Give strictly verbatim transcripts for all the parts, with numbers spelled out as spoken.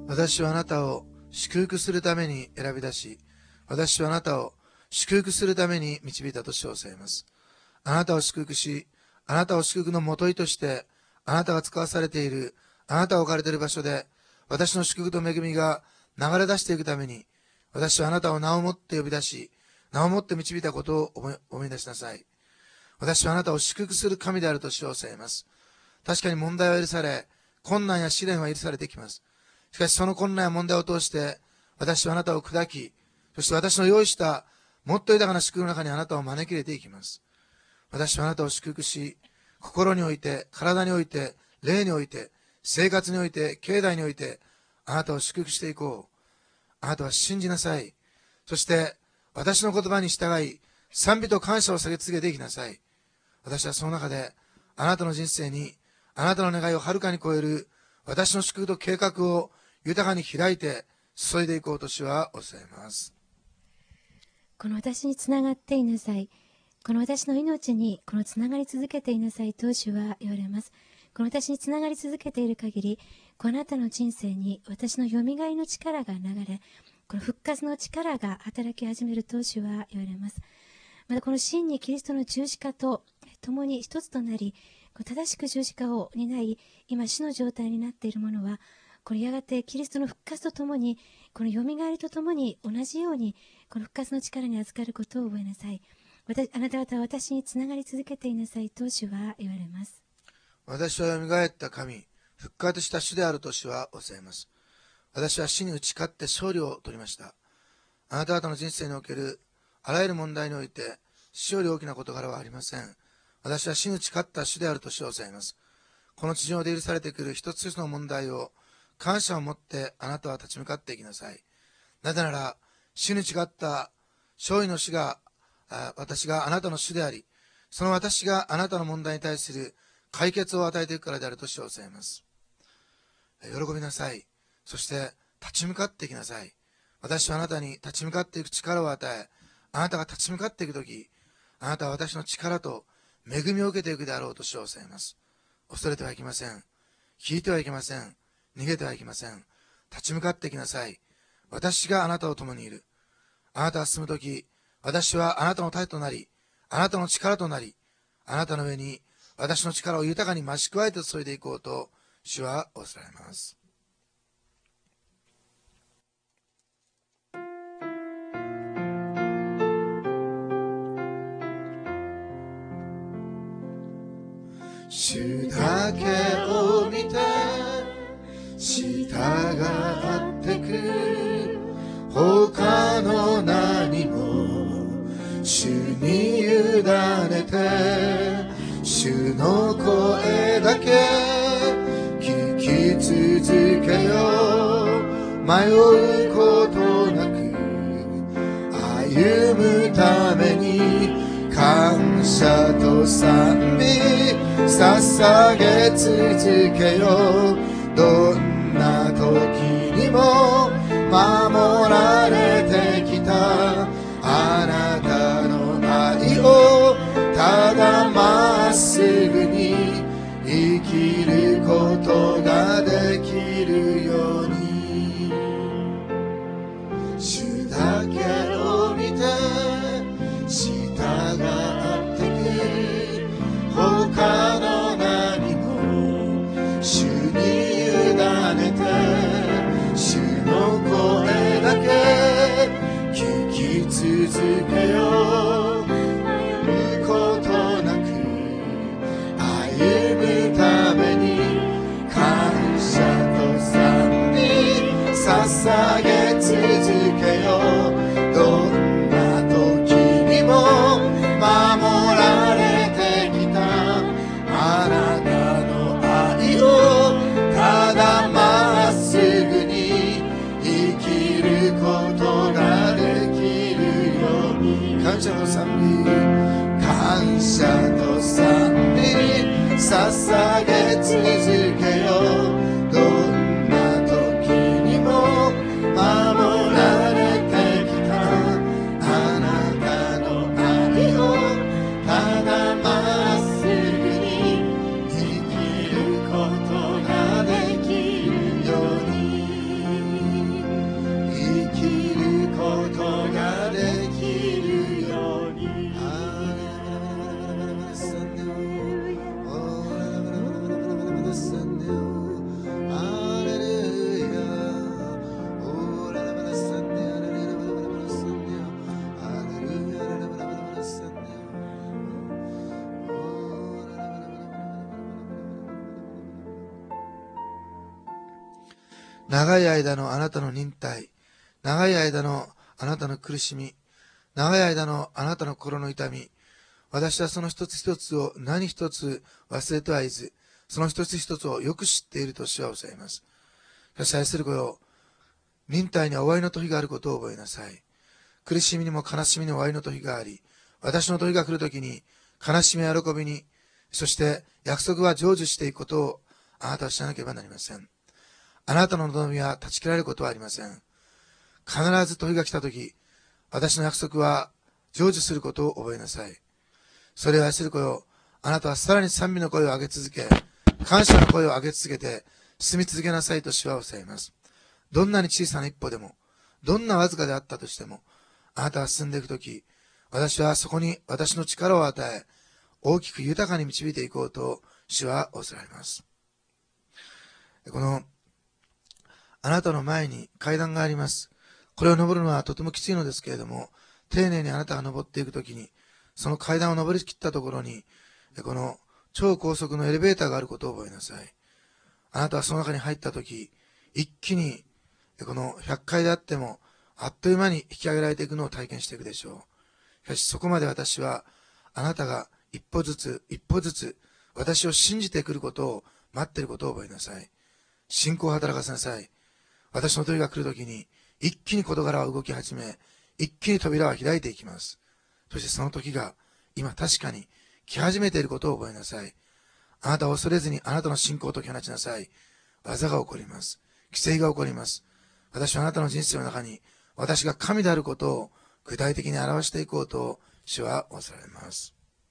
私はあなたを祝福するために選び出し、私はあなたを祝福するために導いたと称されます。あなたを祝福し、あなたを祝福のもといとして、あなたが使わされている、あなたが置かれている場所で、私の祝福と恵みが流れ出していくために、私はあなたを名をもって呼び出し、名をもって導いたことを思い、思い出しなさい。私はあなたを祝福する神であると称されます。確かに問題は許され、困難や試練は許されてきます。しかしその困難や問題を通して、私はあなたを砕き、そして私の用意したもっと豊かな祝福の中にあなたを招き入れていきます。私はあなたを祝福し、心において、体において、霊において、生活において、経済において、あなたを祝福していこう。あなたは信じなさい。そして、私の言葉に従い、賛美と感謝を下げ続けていきなさい。私はその中で、あなたの人生に、あなたの願いをはるかに超える、私の祝福と計画を豊かに開いて、注いでいこうと主はおっしゃいます。 この私につながっていなさい。この私の命にこのつながり続けていなさいと主は言われます。この私につながり続けている限り、このあなたの人生に私のよみがえりの力が流れ、この復活の力が働き始めると主は言われます。またこの真にキリストの十字架と共に一つとなり、正しく十字架を担い、今死の状態になっているものは、このやがてキリストの復活とともに、このよみがえりとともに同じように、この復活の力に預かることを覚えなさい。私あなた方は私につながり続けていなさいと主は言われます。 私はよみがえった神、復活した主であると主はおっしゃいます。私は死に打ち勝って勝利を取りました。あなた方の人生におけるあらゆる問題において、死より大きな事柄はありません。私は死に打ち勝った主であると主はおっしゃいます。この地上で許されてくる一つ一つの問題を、感謝を持ってあなたは立ち向かっていきなさい。なぜなら、死に違った勝利の主が、私があなたの主であり、その私があなたの問題に対する解決を与えていくからであると主はおっしゃいます。喜びなさい。そして立ち向かっていきなさい。私はあなたに立ち向かっていく力を与え、あなたが立ち向かっていくとき、あなたは私の力と恵みを受けていくであろうと主はおっしゃいます。恐れてはいけません。引いてはいけません。逃げてはいけません。立ち向かっていきなさい。私があなたと共にいる。あなたが進むとき、私はあなたの盾となり、あなたの力となり、あなたの上に私の力を豊かに増し加えて注いでいこうと、主はおっしゃいます。主だけを見て従ってく、他の何も主に委ねて、主の声だけ聞き続けよう。迷うことなく歩むために、感謝と賛美捧げ続けよう。どんな時にも守られてきたあなたの愛を、ただまっすぐに生きることができるように、主だけを見て従ってく、他の何も主に長い間のあなたの忍耐、長い間のあなたの苦しみ、長い間のあなたの心の痛み、私はその一つ一つを何一つ忘れてはいず、その一つ一つをよく知っていると主はおっしゃいます。しかし愛する子よ、忍耐には終わりの時があることを覚えなさい。苦しみにも悲しみにも終わりの時があり、私の時が来る時に、悲しみや喜びに、そして約束は成就していくことをあなたは知らなければなりません。あなたの望みは断ち切られることはありません。必ず時が来た時、私の約束は成就することを覚えなさい。それを愛する子よ、あなたはさらに賛美の声を上げ続け、感謝の声を上げ続けて、進み続けなさいと主はおっしゃいます。どんなに小さな一歩でも、どんなわずかであったとしても、あなたが進んでいくとき、私はそこに私の力を与え、大きく豊かに導いていこうと主はおっしゃられます。この、あなたの前に階段があります。これを登るのはとてもきついのですけれども、丁寧にあなたが登っていくときに、その階段を登りきったところに、この超高速のエレベーターがあることを覚えなさい。あなたはその中に入ったとき、一気にこのひゃっかいであっても、あっという間に引き上げられていくのを体験していくでしょう。しかしそこまで私は、あなたが一歩ずつ、一歩ずつ、私を信じてくることを待っていることを覚えなさい。信仰を働かせなさい。私の時が来るときに、一気に事柄は動き始め、一気に扉は開いていきます。そしてその時が、今確かに来始めていることを覚えなさい。あなたを恐れずにあなたの信仰を解き放ちなさい。技が起こります。奇跡が起こります。私はあなたの人生の中に、私が神であることを具体的に表していこうと、主はおっしゃられます。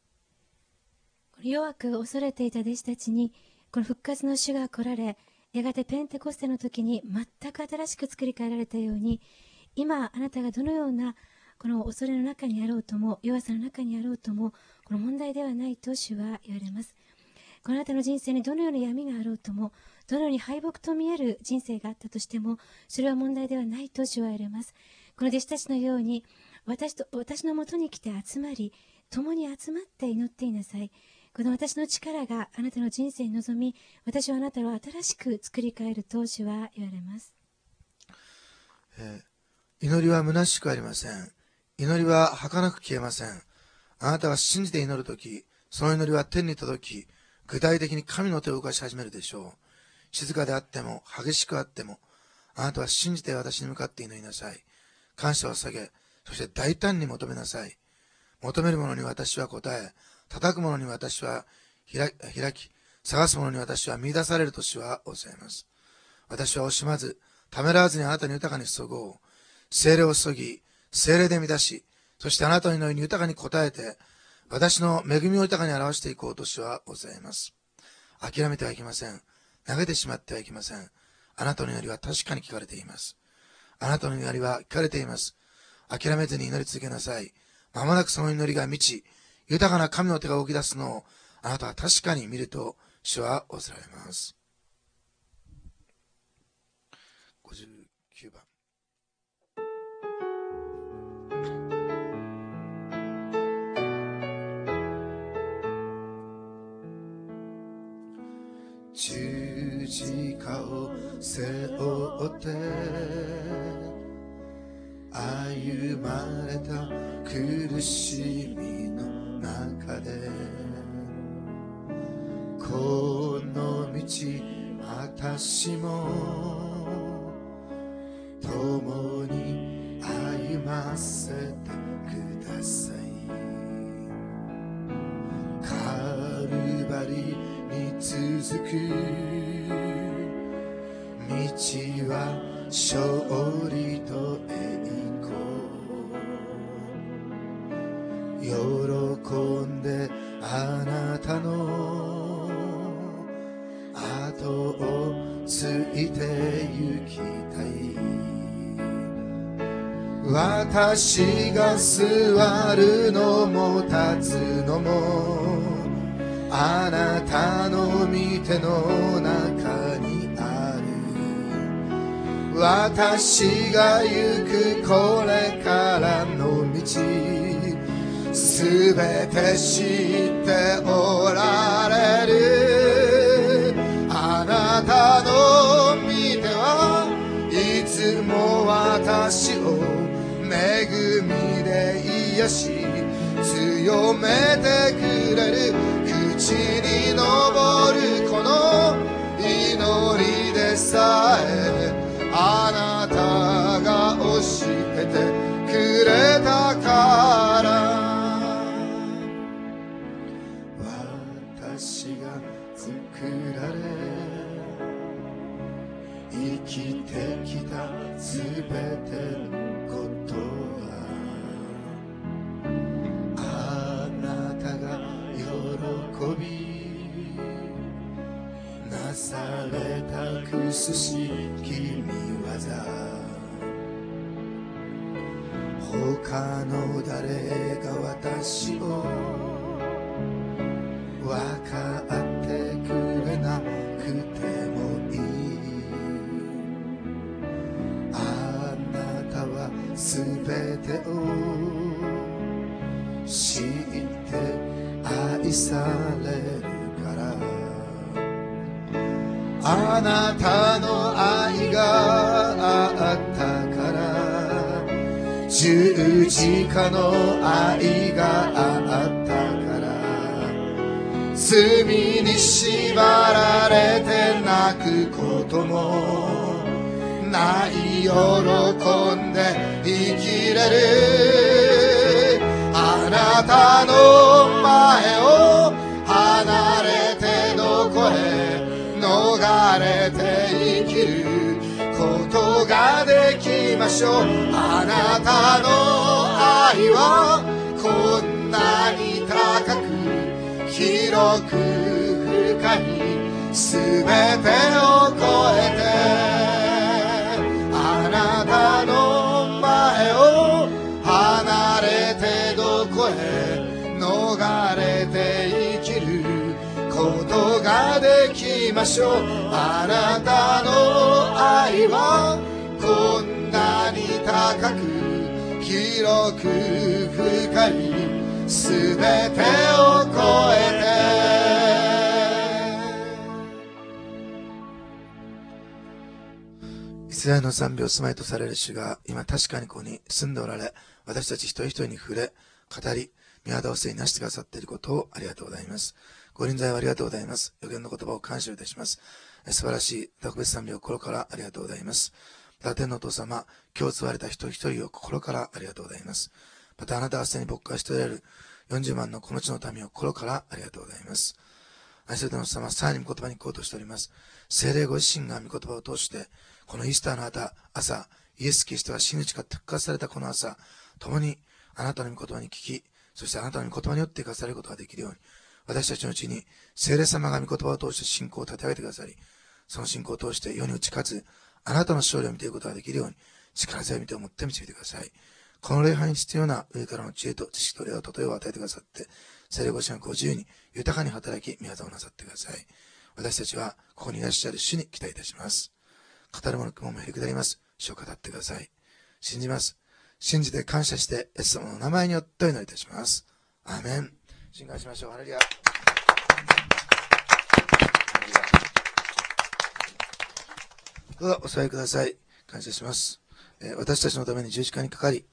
弱く恐れていた弟子たちに、この復活の主が来られ、やがてペンテコステの時に全く新しく作り変えられたように、今あなたがどのようなこの恐れの中にあろうとも、弱さの中にあろうとも、この問題ではないと主は言われます。このあなたの人生にどのような闇があろうとも、どのように敗北と見える人生があったとしても、それは問題ではないと主は言われます。この弟子たちのように、私と私のもとに来て集まり、共に集まって祈っていなさい。この私の力があなたの人生に臨み、私はあなたを新しく作り変えると主は言われます。 えー、祈りは虚しくありません。祈りは儚く消えません。あなたが信じて祈るとき、その祈りは天に届き、具体的に神の手を動かし始めるでしょう。静かであっても、激しくあっても、あなたは信じて私に向かって祈りなさい。感謝を捧げ、そして大胆に求めなさい。求める者に私は答え、叩く者に私は開き、探す者に私は見出されると主はおっしゃいます。私は惜しまず、ためらわずにあなたに豊かに注ごう。聖霊を注ぎ、聖霊で満たし、そしてあなたの祈りに豊かに応えて、私の恵みを豊かに表していこうと主はおっしゃいます。諦めてはいけません。投げてしまってはいけません。あなたの祈りは確かに聞かれています。あなたの祈りは聞かれています。諦めずに祈り続けなさい。まもなくその祈りが満ち、豊かな神の手が動き出すのをあなたは確かに見ると主はおっしゃられます。ごじゅうきゅうばん。十字架を背負って歩まれた苦しみの中で、この道私も共に歩ませてください。カルバリに続く道は勝利と栄光、喜んであなたの後をついて行きたい。私が座るのも立つのもあなたの御手の中にある。私が行くこれからの道、すべて知っておられる。あなたの御手は癒し強めてくれる、口に昇るこの祈りでさえあなたが教えてくれたから、私が作られ生きてきたすべてのことはあなたが喜びなされたくすしき見業、他の誰が私を分かってくれなくてもいい、あなたはすべてを知って愛されるから、あなたの愛があったから、十字架の愛があったから、罪に縛られて泣くこともない喜んで生きれる、あなたの前を離れてどこへ逃れて生きることができましょう、あなたの愛はこんなに高く広く深いすべてを超えて、あなたの前を離れてどこへ逃れて生きることができましょう、あなたの愛はこんなに高く広く深いすべてを超えて、イスラエルの賛美を住まいとされる主が今確かにここに住んでおられ、私たち一人一人に触れ語り御業をせいなしてくださっていることをありがとうございます。ご臨在をありがとうございます。予言の言葉を感謝いたします。素晴らしい特別賛美を心からありがとうございます。また天のお父様、今日救われた一人一人を心からありがとうございます。またあなたがすでに牧会しておられるよんじゅうまんのこの地の民を心からありがとうございます。愛する天の様、さらに御言葉に行こうとしております。聖霊ご自身が御言葉を通して、このイースターの朝、イエス・キリストが死に打ち勝って復活されたこの朝、共にあなたの御言葉に聞き、そしてあなたの御言葉によって生かされることができるように、私たちのうちに聖霊様が御言葉を通して信仰を立て上げてくださり、その信仰を通して世に打ち勝つあなたの勝利を見ていくことができるように、力強い御手を持って導いてください。この礼拝に必要な上からの知恵と知識と霊を例えを与えてくださって、聖霊ご支援ご自由に豊かに働き、御業をなさってください。私たちはここにいらっしゃる主に期待いたします。語る者雲もへりくだります。主を語ってください。信じます。信じて感謝して、イエス様の名前によってお祈りいたします。アーメン。信願しましょう。ハレルヤ。どうぞお座りください。感謝します。えー、私たちのために十字架にかかり、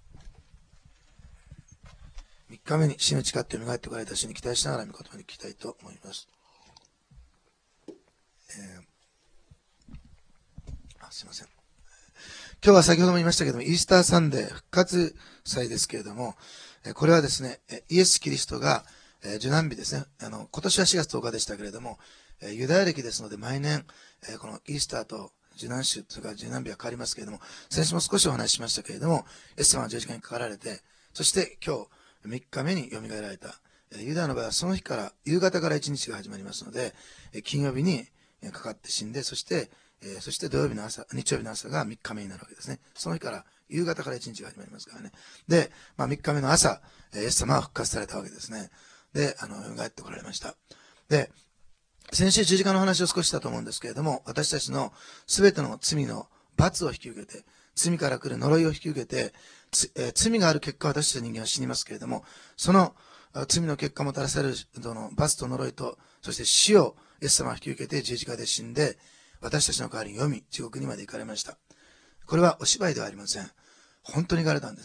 みっかめに死の誓って蘇ってこられた主に期待しながら御言葉に聞きたいと思います。えー、あすいません。今日は先ほども言いましたけども、イースターサンデー復活祭ですけれども、これはですね、イエス・キリストが受難日ですね、あの今年はしがつとおかでしたけれども、ユダヤ歴ですので毎年このイースターと受難週とか受難日は変わりますけれども、先週も少しお話ししましたけれども、イエス様は十字架にかかられて、そして今日みっかめによみがえられた。ユダヤの場合はその日から夕方からいちにちが始まりますので、金曜日にかかって死んで、そしてそして土曜日の朝、日曜日の朝がみっかめになるわけですね。その日から夕方からいちにちが始まりますからね。で、まあ、みっかめの朝、イエス様は復活されたわけですね。で、あの、蘇ってこられました。で、先週十字架の話を少ししたと思うんですけれども、私たちのすべての罪の罰を引き受けて、罪から来る呪いを引き受けて、えー、罪がある結果、私たち人間は死にますけれども、その罪の結果もたらされるその罰と呪いと、そして死をイエス様は引き受けて十字架で死んで、私たちの代わりに読み、地獄にまで行かれました。これはお芝居ではありません。本当に行かれたんですね。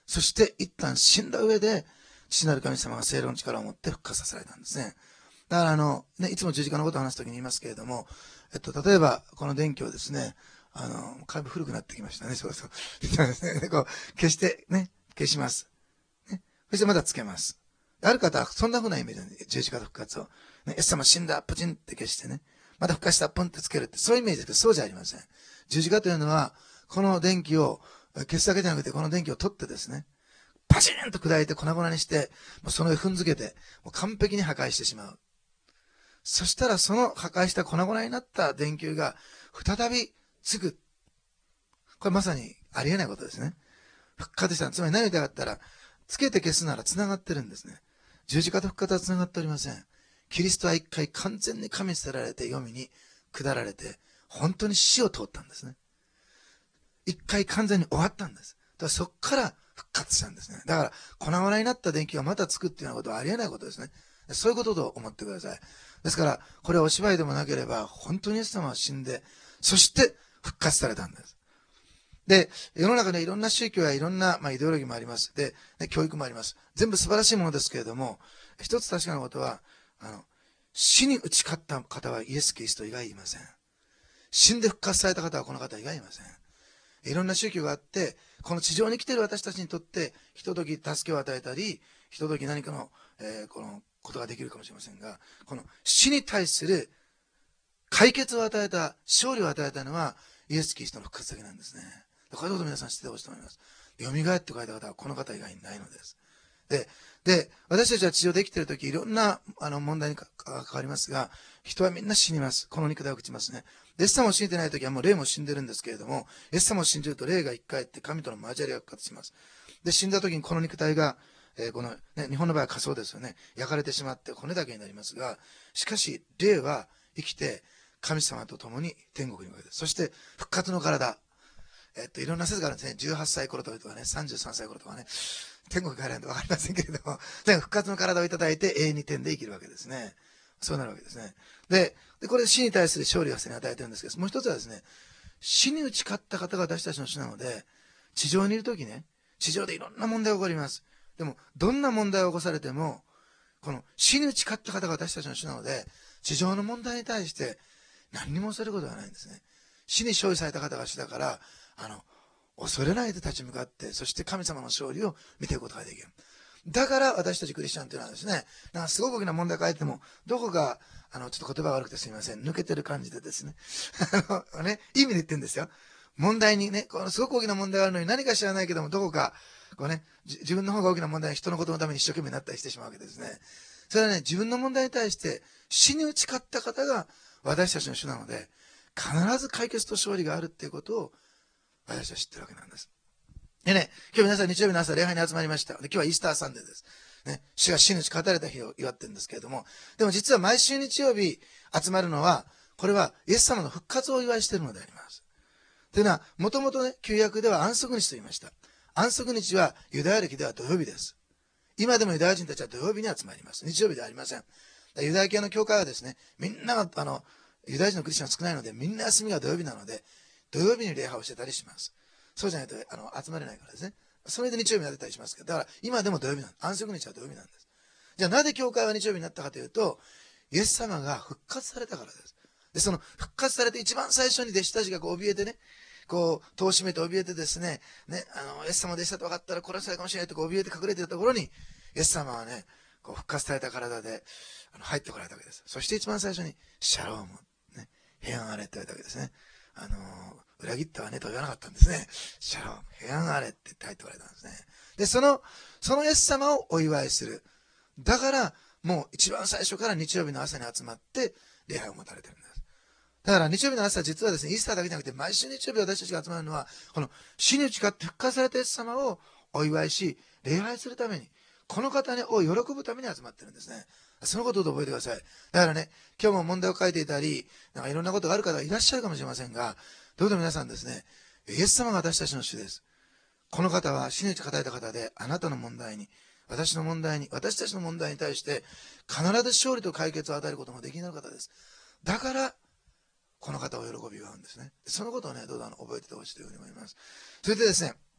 そして一旦死んだ上で、父なる神様が聖霊の力を持って復活させられたんですね。だからあの、ね、いつも十字架のことを話すときに言いますけれども、えっと、例えば、この電気をですね、あの、かいぶ古くなってきましたね、そうそう。こう消して、ね、消します。ね、そしてまたつけます。ある方はそんな風なイメージなんで、十字架と復活を。ね、イエス様死んだ、プチンって消してね、また復活した、ポンってつけるって、そういうイメージですけど、そうじゃありません。十字架というのは、この電気を消すだけじゃなくて、この電気を取ってですね、パチンと砕いて粉々にして、もうその上踏んづけて、もう完璧に破壊してしまう。そしたらその破壊した粉々になった電球が再びつく。これまさにありえないことですね。復活した。つまり何を言いたかったら、つけて消すなら繋がってるんですね。十字架と復活は繋がっておりません。キリストは一回完全に神に捨てられて、黄泉に下られて、本当に死を通ったんですね。一回完全に終わったんです。だからそこから復活したんですね。だから、粉々になった電気がまたつくっていうようなことはありえないことですね。そういうことと思ってください。ですから、これはお芝居でもなければ、本当にイエス様は死んで、そして復活されたんです。で、世の中にはいろんな宗教やいろんな、まあ、イデオロギーもあります。で、ね、教育もあります。全部素晴らしいものですけれども、一つ確かなことは、あの、死に打ち勝った方はイエス・キリスト以外いません。死んで復活された方はこの方以外いません。いろんな宗教があって、この地上に来ている私たちにとって、ひととき助けを与えたり、ひととき何かの、えー、このことができるかもしれませんが、この死に対する解決を与えた、勝利を与えたのは、イエス・キリストの復活だけなんですね。こういうことを皆さん知ってほしいと思います。蘇って書いた方はこの方以外にないのです。で、で、私たちは地上で生きているとき、いろんなあの問題に関わりますが、人はみんな死にます。この肉体を朽ちますね。イエス様を信じてないときはもう霊も死んでるんですけれども、イエス様を信じると霊が一回って神との交わりが復活します。で、死んだときにこの肉体が、えー、この、ね、日本の場合は火葬ですよね。焼かれてしまって骨だけになりますが、しかし霊は生きて神様と共に天国に行くわけです。そして復活の体。えっと、いろんな説があるんですね。じゅうはっさい頃とかね、さんじゅうさんさい頃とかね、天国に帰らないとわかりませんけれども、復活の体をいただいて永遠に天で生きるわけですね。そうなるわけですね。で、でこれ死に対する勝利を与えてるんですけど、もう一つはですね、死に打ち勝った方が私たちの主なので、地上にいるときね、地上でいろんな問題が起こります。でも、どんな問題を起こされても、この死に打ち勝った方が私たちの主なので、地上の問題に対して何にも恐れることがないんですね。死に勝利された方が主だから、あの、恐れないで立ち向かって、そして神様の勝利を見ていくことができる。だから私たちクリスチャンというのはですね、なんかすごく大きな問題が書いても、どこか、あの、ちょっと言葉が悪くてすみません、抜けてる感じでですね、あの、ね、いい意味で言ってるんですよ。問題にね、このすごく大きな問題があるのに何か知らないけども、どこか、こうね、自分の方が大きな問題に人のことのために一生懸命になったりしてしまうわけですね。それはね、自分の問題に対して死に打ち勝った方が私たちの主なので、必ず解決と勝利があるっていうことを私は知ってるわけなんです。でね、今日皆さん日曜日の朝礼拝に集まりました。で今日はイースターサンデーです。ね、主が死に打ち勝たれた日を祝ってるんですけれども、でも実は毎週日曜日集まるのは、これはイエス様の復活をお祝いしているのであります。というのは、もともとね、旧約では安息日と言いました。安息日はユダヤ歴では土曜日です。今でもユダヤ人たちは土曜日に集まります。日曜日ではありません。ユダヤ系の教会はですね、みんなが、あの、ユダヤ人のクリスチャンが少ないので、みんな休みが土曜日なので、土曜日に礼拝をしてたりします。そうじゃないと、あの、集まれないからですね。それで日曜日になってたりしますけど、だから今でも土曜日なんです。安息日は土曜日なんです。じゃあなぜ教会は日曜日になったかというと、イエス様が復活されたからです。で、その復活されて一番最初に弟子たちがこう怯えてね、こう、戸を閉めて怯えてですね、ね、あの、イエス様でしたと分かったら殺されるかもしれないとこう怯えて隠れていたところに、イエス様はね、こう復活された体であの入ってこられたわけです。そして一番最初に、シャローム、ね、平安あれって言われたわけですね。あの、裏切ったわねとは言わなかったんですね。シャローム、平安あれって言って入ってこられたんですね。で、その、そのイエス様をお祝いする。だから、もう一番最初から日曜日の朝に集まって、礼拝を持たれてるんです。だから日曜日の朝、実はですね、イースターだけじゃなくて、毎週日曜日私たちが集まるのは、この死に打ち勝って復活されたイエス様をお祝いし、礼拝するために、この方を喜ぶために集まってるんですね。そのことを覚えてください。だからね、今日も問題を書いていたり、なんかいろんなことがある方がいらっしゃるかもしれませんが、どうぞ皆さんですね、イエス様が私たちの主です。この方は死に打ち勝たれた方で、あなたの問題に、私の問題に、私たちの問題に対して、必ず勝利と解決を与えることもできる方です。だから、この方を喜び祝うんですね。そのことをね、どうぞ覚えててほしいというふうに思います。それでですね、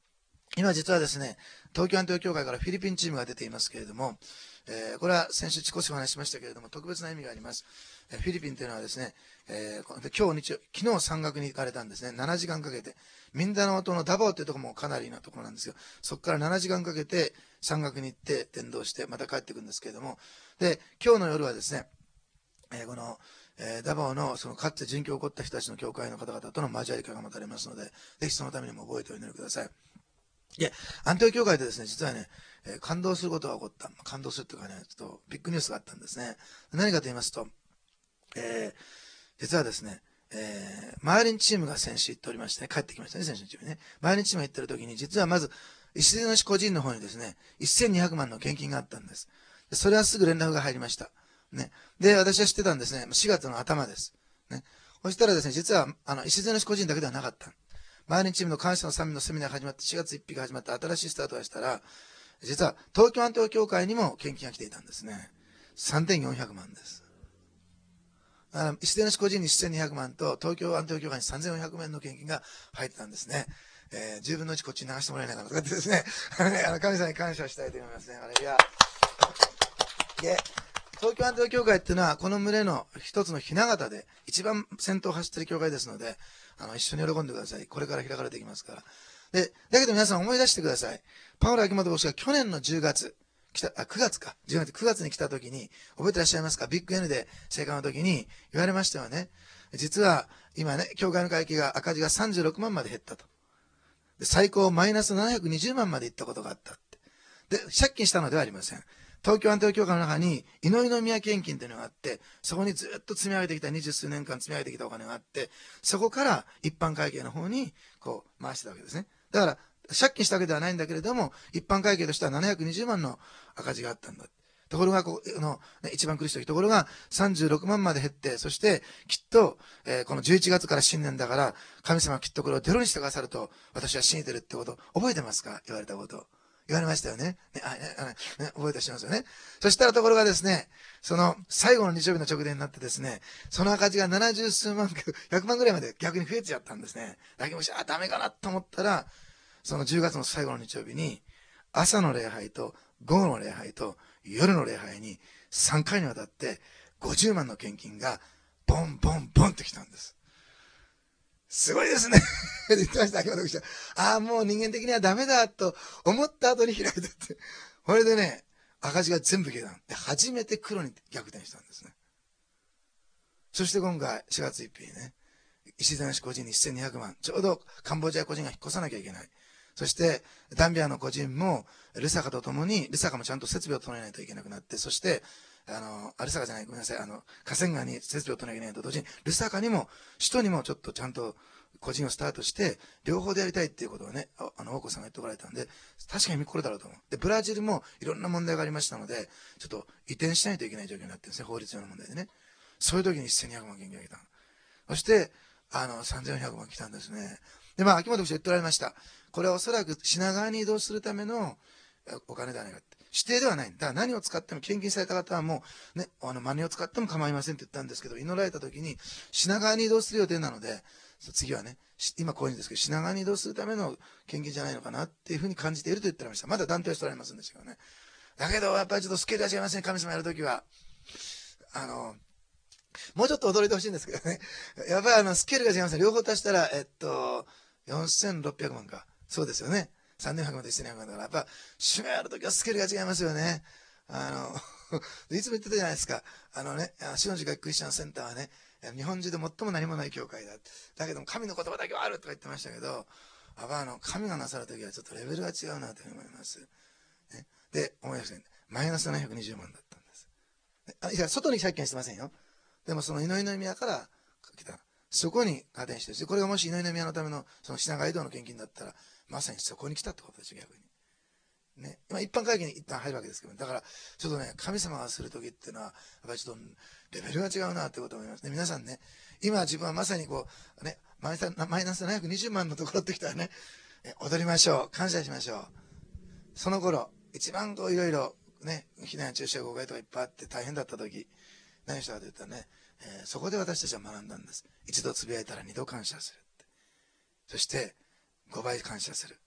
今実はですね、東京アンテオ教会からフィリピンチームが出ていますけれども、えーこれは先週少しお話ししましたけれども、特別な意味があります。えーフィリピンというのはですね、えーで今日日曜、昨日山岳に行かれたんですね。ななじかんかけて。ミンダナオ島のダボーというところもかなりなところなんですけど、そこからななじかんかけて山岳に行って伝道して、また帰ってくるんですけれども、で、今日の夜はですね、えーこの、えーダバオのそのかつて人権を起こった人たちの教会の方々との交わり会が持たれますので、ぜひそのためにも覚えてお祈りください。で、アンテオ教会でですね、実はね、えー感動することが起こった。感動するっていうかね、ちょっとビッグニュースがあったんですね。何かと言いますと、えー実はですね、えー、マーリンチームが先週行っておりましてね、帰ってきましたね、先週のチームね。マーリンチームが行ってる時に、実はまず、石出の個人の方にですね、せんにひゃくまんの献金があったんです。でそれはすぐ連絡が入りました。ね。で、私は知ってたんですね。しがつの頭です。ね。そしたらですね、実は、あの、石出の個人だけではなかった。マーリンチームの感謝の賛美のセミナーが始まって、しがつついたちが始まって新しいスタートがしたら、実は東京アンテオ教会にも献金が来ていたんですね。さんぜんよんひゃくまんです。あの石出の個人にせんにひゃくまんと東京アンテオ教会にさんぜんよんひゃくまんの献金が入ってたんですね。えー、じゅうぶんのいちこっちに流してもらえないかなとかってですね、あの神様に感謝したいと思いますね。あれいやで東京アンテオ教会っていうのはこの群れの一つのひな形で一番先頭を走っている教会ですので、あの一緒に喜んでください。これから開かれていきますから。で、だけど皆さん思い出してください。パウロ・秋元牧師が去年のじゅうがつ、来た、あ、くがつか。じゅうがつ、くがつに来た時に、覚えてらっしゃいますか？ビッグ N で生還の時に言われましたよね。実は、今ね、教会の会計が、赤字がさんじゅうろくまんまで減ったと。で、最高マイナスななひゃくにじゅうまんまで行ったことがあったって。で、借金したのではありません。東京アンテオ教会の中に、祈り宮献金というのがあって、そこにずっと積み上げてきた、二十数年間積み上げてきたお金があって、そこから一般会計の方に、こう、回してたわけですね。だから、借金したわけではないんだけれども、一般会計としてはななひゃくにじゅうまんの赤字があったんだ。ところがこうの、ね、一番苦しい時ところがさんじゅうろくまんまで減って、そしてきっと、えー、このじゅういちがつから新年だから、神様はきっとこれをゼロにしてくださると、私は信じてるってこと、覚えてますか？言われたこと。言われましたよね。ね、あ、ね、あね、覚えてらっしゃいますよね。そしたらところがですね、その最後の日曜日の直前になってですね、その赤字がななじゅうすうまん、ひゃくまんぐらいまで逆に増えちゃったんですね。だけど、あ、ダメかなと思ったら、そのじゅうがつの最後の日曜日に、朝の礼拝と午後の礼拝と夜の礼拝にさんかいにわたってごじゅうまんの献金がボンボンボンってきたんです。すごいですね言ってました、秋元記者。ああ、もう人間的にはダメだと思った後に開いたって。これでね、赤字が全部消えた。で、初めて黒に逆転したんですね。そして今回しがつついたちにね、石田の個人にせんにひゃくまん、ちょうどカンボジア個人が引っ越さなきゃいけない。そして、ダンビアの個人も、ルサカと共に、ルサカもちゃんと設備を整えないといけなくなって、そして、あの、あルサカじゃない、ごめんなさい、あの、河川川に設備を整えなきゃいけないと同時に、ルサカにも、首都にもちょっとちゃんと個人をスタートして、両方でやりたいっていうことをね、あの、大子さんが言っておられたんで、確かにこれだろうと思う。で、ブラジルもいろんな問題がありましたので、ちょっと移転しないといけない状況になってるんですね、法律上の問題でね。そういう時にせんにひゃくまん献金が来た。そして、あの、さんぜんよんひゃくまん来たんですね。で、まあ、秋元氏言っておられました。これはおそらく品川に移動するためのお金ではないかって。指定ではない。だから何を使っても、献金された方はもう、ね、あの、マネを使っても構いませんって言ったんですけど、祈られた時に、品川に移動する予定なので、次はね、今こういうんですけど、品川に移動するための献金じゃないのかなっていうふうに感じていると言っておられました。まだ断定はしておられませんでしたけどね。だけど、やっぱりちょっとスケールが違いますね、神様やるときは。あの、もうちょっと驚いてほしいんですけどね。やっぱりあの、スケールが違いますね。両方足したら、えっと、よんせんろっぴゃくまんか。そうですよね。さんぜんひゃくまんとせんにひゃくまんだから、やっぱ、主がやるときはスケールが違いますよね。あの、いつも言ってたじゃないですか。あのね、死の字学クリスチャンセンターはね、日本中で最も何もない教会だ。だけども、神の言葉だけはあるとか言ってましたけど、やっぱあの、神がなさるときはちょっとレベルが違うなと思います。ね、で、思い出して、マイナスななひゃくにじゅうまんだったんです。あ、いや、外に借金してませんよ。でもその祈りの宮から来た。そこに加点してる。これがもし祈りの宮のためのその品川移動の献金だったら、まさにそこに来たってことですよ、逆に。ね。今一般会計に一旦入るわけですけど、だから、ちょっとね、神様がするときっていうのは、やっぱりちょっとレベルが違うなってことを思いますね。皆さんね、今自分はまさにこう、ね、マイナスななひゃくにじゅうまんのところってきたらね、踊りましょう。感謝しましょう。その頃、一番こういろいろ、ね、避難中止や誤解とかいっぱいあって大変だったとき、何したかと言ったらね、えー、そこで私たちは学んだんです。一度つぶやいたら二度感謝するって。そしてごばい感謝する。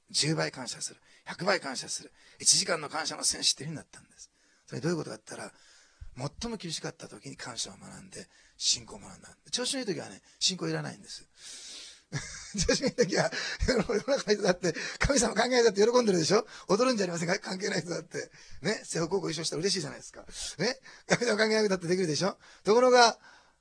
じゅうばい感謝する。ひゃくばい感謝する。いちじかんの感謝の戦士っていうふうになったんです。それどういうことかって言ったら、最も厳しかった時に感謝を学んで、信仰を学んだ。調子のいい時はね、信仰いらないんです。調子のいい時は、世の中の人だって、神様考えたって喜んでるでしょ。踊るんじゃありませんか、関係ない人だって。ね、西北高校優勝したら嬉しいじゃないですか。ね、神様考えなくたってできるでしょ。ところが、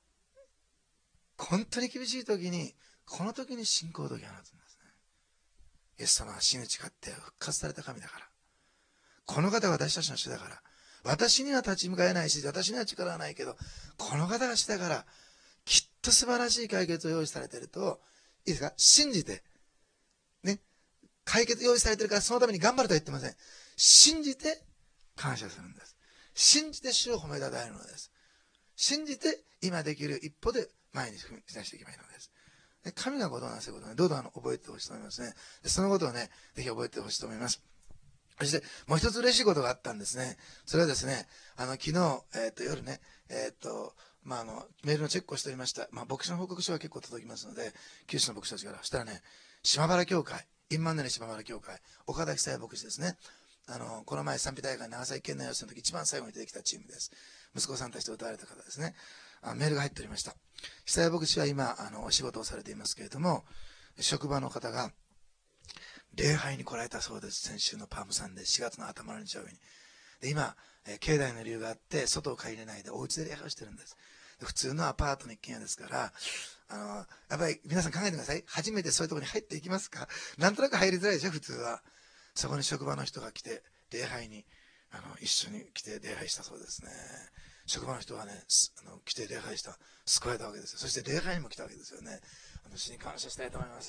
本当に厳しい時に、この時に信仰を解き放つんですね。イエス様は死に打ち勝って復活された神だから。この方が私たちの主だから。私には立ち向かえないし、私には力はないけど、この方が主だから、きっと素晴らしい解決を用意されていると、いいですか、信じて、ね、解決用意されているからそのために頑張るとは言ってません。信じて感謝するんです。信じて主を褒めたたえるのです。信じて今できる一歩で前に踏み出していけばいいのです。で、神がごどうなすることをね、どうぞあの覚えてほしいと思いますね。でそのことをね、ぜひ覚えてほしいと思います。そして、もう一つ嬉しいことがあったんですね。それはですね、あの、昨日、えっと、夜ね、えっと、まあ、あの、メールのチェックをしておりました。まあ、牧師の報告書は結構届きますので、九州の牧師たちから。そしたらね、島原教会、インマンネル島原教会、岡田久也牧師ですね。あの、この前賛美大会長崎県内予選の時一番最後に出てきたチームです。息子さんたちと歌われた方ですね。あメールが入っておりました。久也牧師は今、あの、お仕事をされていますけれども、職場の方が、礼拝に来られたそうです。先週のパームさんでしがつの頭の日曜日に。で、今、えー、境内の理由があって、外を帰れないでお家で礼拝をしてるんです。で普通のアパートの一軒家ですから、あの、やっぱり皆さん考えてください。初めてそういうところに入っていきますか？なんとなく入りづらいでしょ、普通は。そこに職場の人が来て、礼拝に、あの、一緒に来て礼拝したそうですね。職場の人はね、あの来て礼拝した、救われたわけですよ。そして礼拝にも来たわけですよね。あの、主に感謝したいと思います。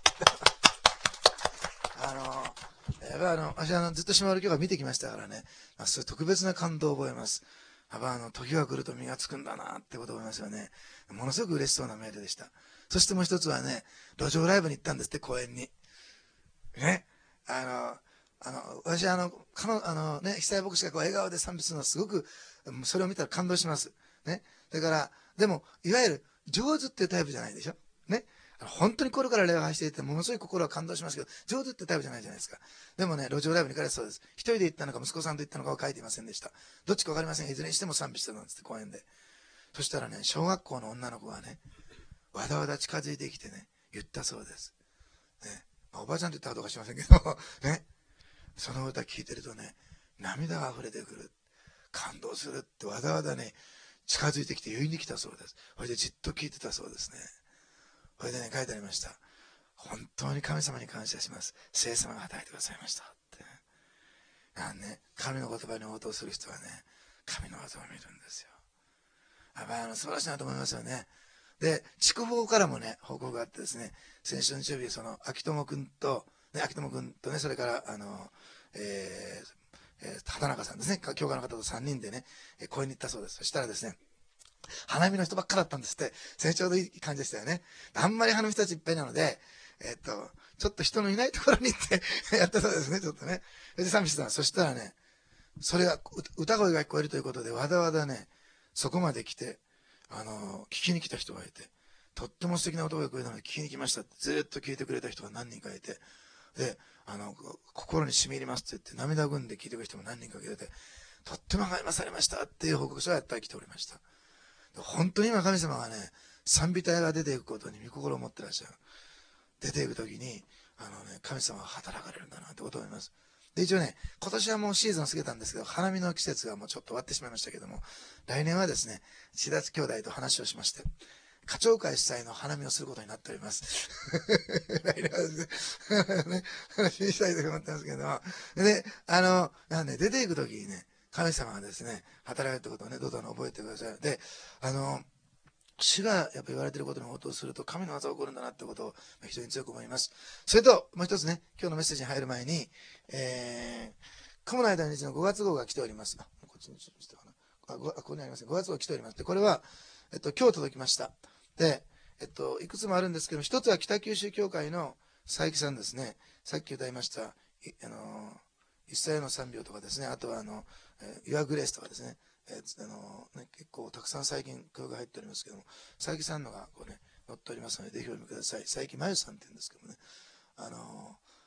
あの、やっぱあの、私あの、ずっと島原教会見てきましたからね、まあ、そういう特別な感動を覚えます。やっぱあの、時が来ると実がつくんだなってことを思いますよね。ものすごく嬉しそうなメールでした。そしてもう一つはね、路上ライブに行ったんですって、公園に。ね。あの、あの、私あの、かの、あのね、久谷牧師がこう笑顔で賛美するのはすごく、それを見たら感動します。ね。だから、でも、いわゆる上手っていうタイプじゃないでしょ。ね。本当に心から礼拝していて、ものすごい心は感動しますけど、上手ってタイプじゃないじゃないですか。でもね、路上ライブに行かれたそうです。一人で行ったのか、息子さんと行ったのかは書いていませんでした。どっちかわかりませんが、いずれにしても賛美してたんですって、公園で。そしたらね、小学校の女の子がね、わざわざ近づいてきてね、言ったそうです。ね。まあ、おばあちゃんって言ったらどうかしませんけど、ね。その歌聞いてるとね、涙が溢れてくる。感動するってわざわざね、近づいてきて言いに来たそうです。それでじっと聞いてたそうですね。それでね、書いてありました。本当に神様に感謝します。聖様が働いてくださいましたって。なんね、神の言葉に応答する人はね、神の技を見るんですよ。やっぱりあの素晴らしいなと思いますよね。で、筑豊からもね、報告があってですね、先週の日曜日、その、秋友くんと、ね、秋友くんとね、それから、あの、えー、えー、畑中さんですね、教会の方とさんにんでね、公園に行ったそうです。そしたらですね、花見の人ばっかだったんですって。成長のいい感じでしたよね。あんまり花見人たちいっぱいなので、えっと、ちょっと人のいないところに行ってやったそうですね、ちょっとね。で、賛美してた。そしたらね、それが、歌声が聞こえるということで、わざわざね、そこまで来て、あの、聞きに来た人がいて、とっても素敵な歌声が聞こえたので聞きに来ましたって、ずっと聞いてくれた人が何人かいて、で、あの、心に染み入りますって言って、涙ぐんで聞いてくる人も何人かいて、とっても励まされましたっていう報告書がやったら来ておりました。本当に今神様がね、賛美隊が出ていくことに御心を持ってらっしゃる。出ていくときに、あのね、神様が働かれるんだなってことを思います。で、一応ね、今年はもうシーズンを過ぎたんですけど、花見の季節がもうちょっと終わってしまいましたけども、来年はですね、千田兄弟と話をしまして、課長会主催の花見をすることになっております。来年はですね、ね、話したいと思ってますけども、で、あの、なんで、出ていくときにね、神様がですね、働くってことをね、どうぞ覚えてください。で、あの、主がやっぱ言われていることに応答すると神の技が起こるんだなってことを非常に強く思います。それと、もう一つね、今日のメッセージに入る前に、えー、雲の間の日のごがつ号が来ております。あ、こっちにしたかな。あ、ここにありますね。ごがつ号来ております。で、これは、えっと、今日届きました。で、えっと、いくつもあるんですけど、一つは北九州教会の佐伯さんですね。さっき歌いました、いあの、一切の賛美とかですね、あとはあの、ユアグレースとかですね、えーあのね、結構たくさん最近曲が入っておりますけども、佐伯さんのがこう、ね、載っておりますので、ぜひお読みください。佐伯真由さんって言うんですけどもね、あの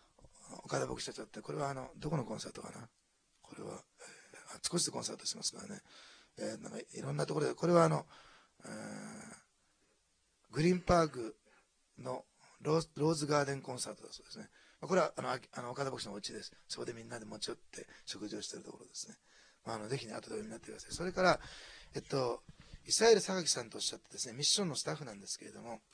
岡田牧師たちだって、これはあの、どこのコンサートかな、これは、えー、あちこちでコンサートしてますからね。えー、なんかいろんなところで、これはあの、えー、グリーンパークのローズ、ローズガーデンコンサートだそうですね。これはあの、あの岡田牧師のお家です。そこでみんなで持ち寄って食事をしているところですね。まあ、あのぜひね、後でお読みになってください。それから、えっと、イサエル榊さんとおっしゃってですね、ミッションのスタッフなんですけれども、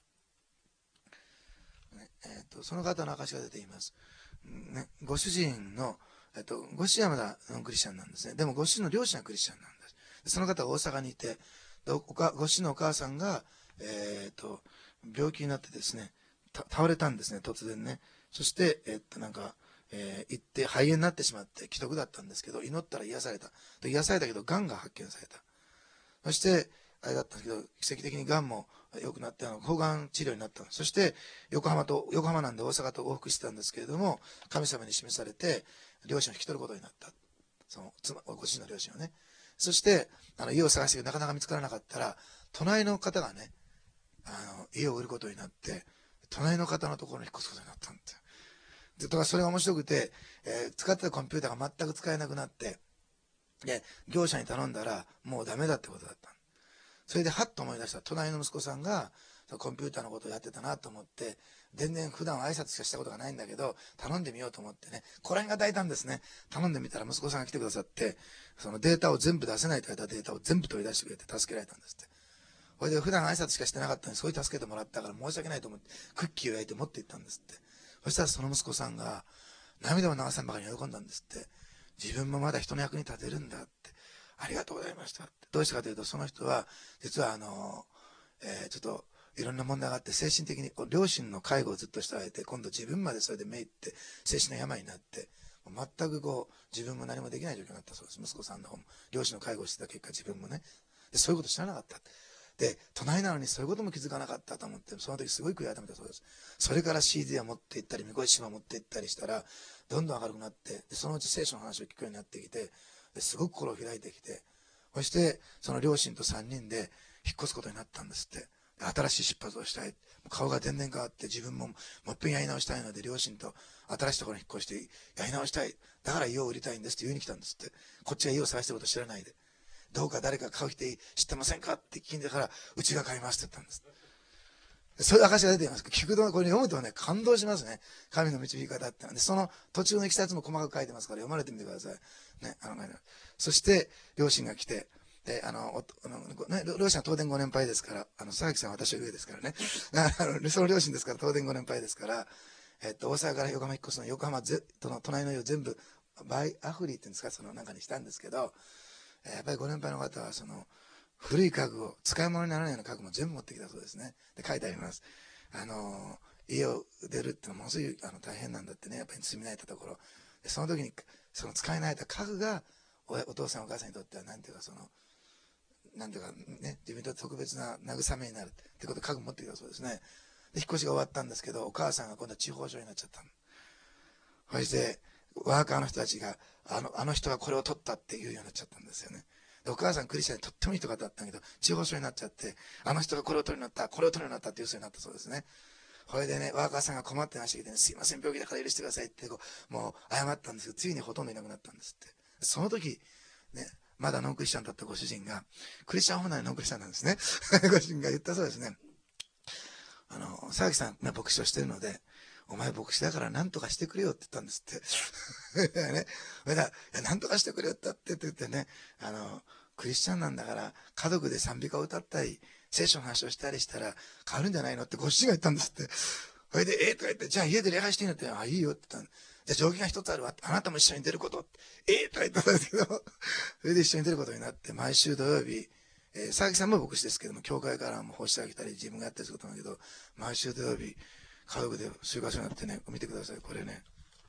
ねえっと、その方の証が出ています。ね、ご主人の、えっと、ご主人はまだクリスチャンなんですね。でもご主人の両親はクリスチャンなんです。その方は大阪にいて、ご主人のお母さんが、えー、っと病気になってですね、倒れたんですね、突然ね。そして、えっと、なんか、えー、行って肺炎になってしまって危篤だったんですけど、祈ったら癒された。で癒されたけど、癌が発見された。そして、あれだったんですけど、奇跡的に癌も良くなって、あの抗がん治療になった。そして、横浜と、横浜なんで大阪と往復してたんですけれども、神様に示されて、両親を引き取ることになった。その、妻、ご主人の両親をね。そして、あの、家を探してなかなか見つからなかったら、隣の方がね、あの、家を売ることになって、隣の方のところに引っ越すことになったんだ。で、とか、それが面白くて、えー、使ってたコンピューターが全く使えなくなって、で、業者に頼んだら、もうダメだってことだった。それで、はっと思い出した。隣の息子さんが、そのコンピューターのことをやってたなと思って、全然普段は挨拶しかしたことがないんだけど、頼んでみようと思ってね、これが大胆ですね。頼んでみたら息子さんが来てくださって、そのデータを全部出せないと言われたデータを全部取り出してくれて助けられたんですって。これで普段挨拶しかしてなかったのに、そういう助けてもらったから申し訳ないと思って、クッキーを焼いて持って行ったんですって。そしたらその息子さんが、涙を流さんばかりに喜んだんですって。自分もまだ人の役に立てるんだって。ありがとうございましたって。どうしてかというと、その人は、実はあの、えー、ちょっと、いろんな問題があって、精神的に、両親の介護をずっとしてあげて、今度自分までそれでめいって、精神の病になって、全くこう、自分も何もできない状況になったそうです。息子さんの方も。両親の介護をしてた結果、自分もね。で、そういうこと知らなかった。で、隣なのにそういうことも気づかなかったと思って、その時すごい悔い改めたそうです。それから シーディー を持って行ったり、みこし島を持って行ったりしたら、どんどん明るくなって、でそのうち聖書の話を聞くようになってきて、ですごく心を開いてきて、そして、その両親とさんにんで引っ越すことになったんですって。新しい出発をしたい。顔が全然変わって、自分ももっぺんやり直したいので、両親と新しいところに引っ越してやり直したい。だから家を売りたいんですって言いに来たんですって。こっちが家を探してること知らないで。どうか誰か買う人知ってませんかって聞いてから、うちが買いますって言ったんです。そういう証が出ています。聞くと、これ読むとね、感動しますね。神の導き方ってのは。で、その途中のいきさつも細かく書いてますから、読まれてみてください。ね、あの、そして、両親が来て、で、あの、あのね、両親は東電ご年配ですから、あの、佐々木さんは私より上ですからね。あの、その両親ですから、東電ご年配ですから、えっと、大阪から横浜引っ越すの、横浜ぜとの隣の家を全部、バイアフリーっていうんですか、その中にしたんですけど、やっぱりご年配の方は、その、古い家具を、使い物にならないような家具も全部持ってきたそうですね。で、書いてあります。あの、家を出るってのはものすごいあの大変なんだってね、やっぱり住み慣れたところ。で、その時に、その使い慣れた家具がお、お父さんお母さんにとっては、なんていうか、その、なんていうかね、自分にとって特別な慰めになるってことを家具持ってきたそうですね。で、引っ越しが終わったんですけど、お母さんが今度は地方症になっちゃったの。そして、ワーカーの人たちが、あの、あの人がこれを取ったっていうようになっちゃったんですよね。でお母さんクリスチャンでとってもいい人だったんだけど、地方症になっちゃって、あの人がこれを取りになった、これを取りになったっていう人になったそうですね。それでね、ワーカーさんが困ってましたけどね、すいません、病気だから許してくださいってこう、もう謝ったんですけど、ついにほとんどいなくなったんですって。その時、ね、まだノンクリスチャンだったご主人が、クリスチャン本来ノンクリスチャンなんですね。ご主人が言ったそうですね。あの、佐々木さんが牧師をしてるので、お前牧師だから何とかしてくれよって言ったんですって。ね。それだ、いや、何とかしてくれよって言ってね、あの、クリスチャンなんだから、家族で賛美歌を歌ったり、聖書の話をしたりしたら変わるんじゃないのってご主人が言ったんですって。それで、ええー、とか言って、じゃあ家で礼拝していいのって、あ、いいよって言ったんじゃあ条件が一つあるわ。あなたも一緒に出ること。ええー、とか言ったんですけど、それで一緒に出ることになって、毎週土曜日、えー、佐々木さんも牧師ですけども、教会からも奉仕してあげたり、自分がやってることなんだけど、毎週土曜日、家族で集会所になってね、見てください、これね。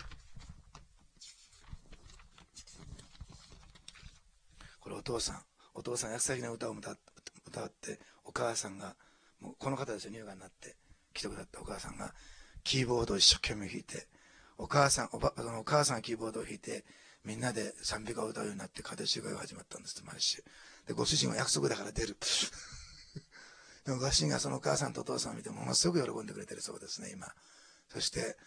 これお父さん、お父さん、約先の歌を歌って、お母さんが、もうこの方ですよ、乳がんになって、既得だったお母さんが、キーボードを一生懸命弾いて、お母さん、おば、お母さんがキーボードを弾いて、みんなで賛美歌を歌うようになって、家庭集会が始まったんです、毎週。で、ご主人は約束だから出る。でもご主人がそのお母さんとお父さんを見てものすごく喜んでくれてるそうですね、今。そして、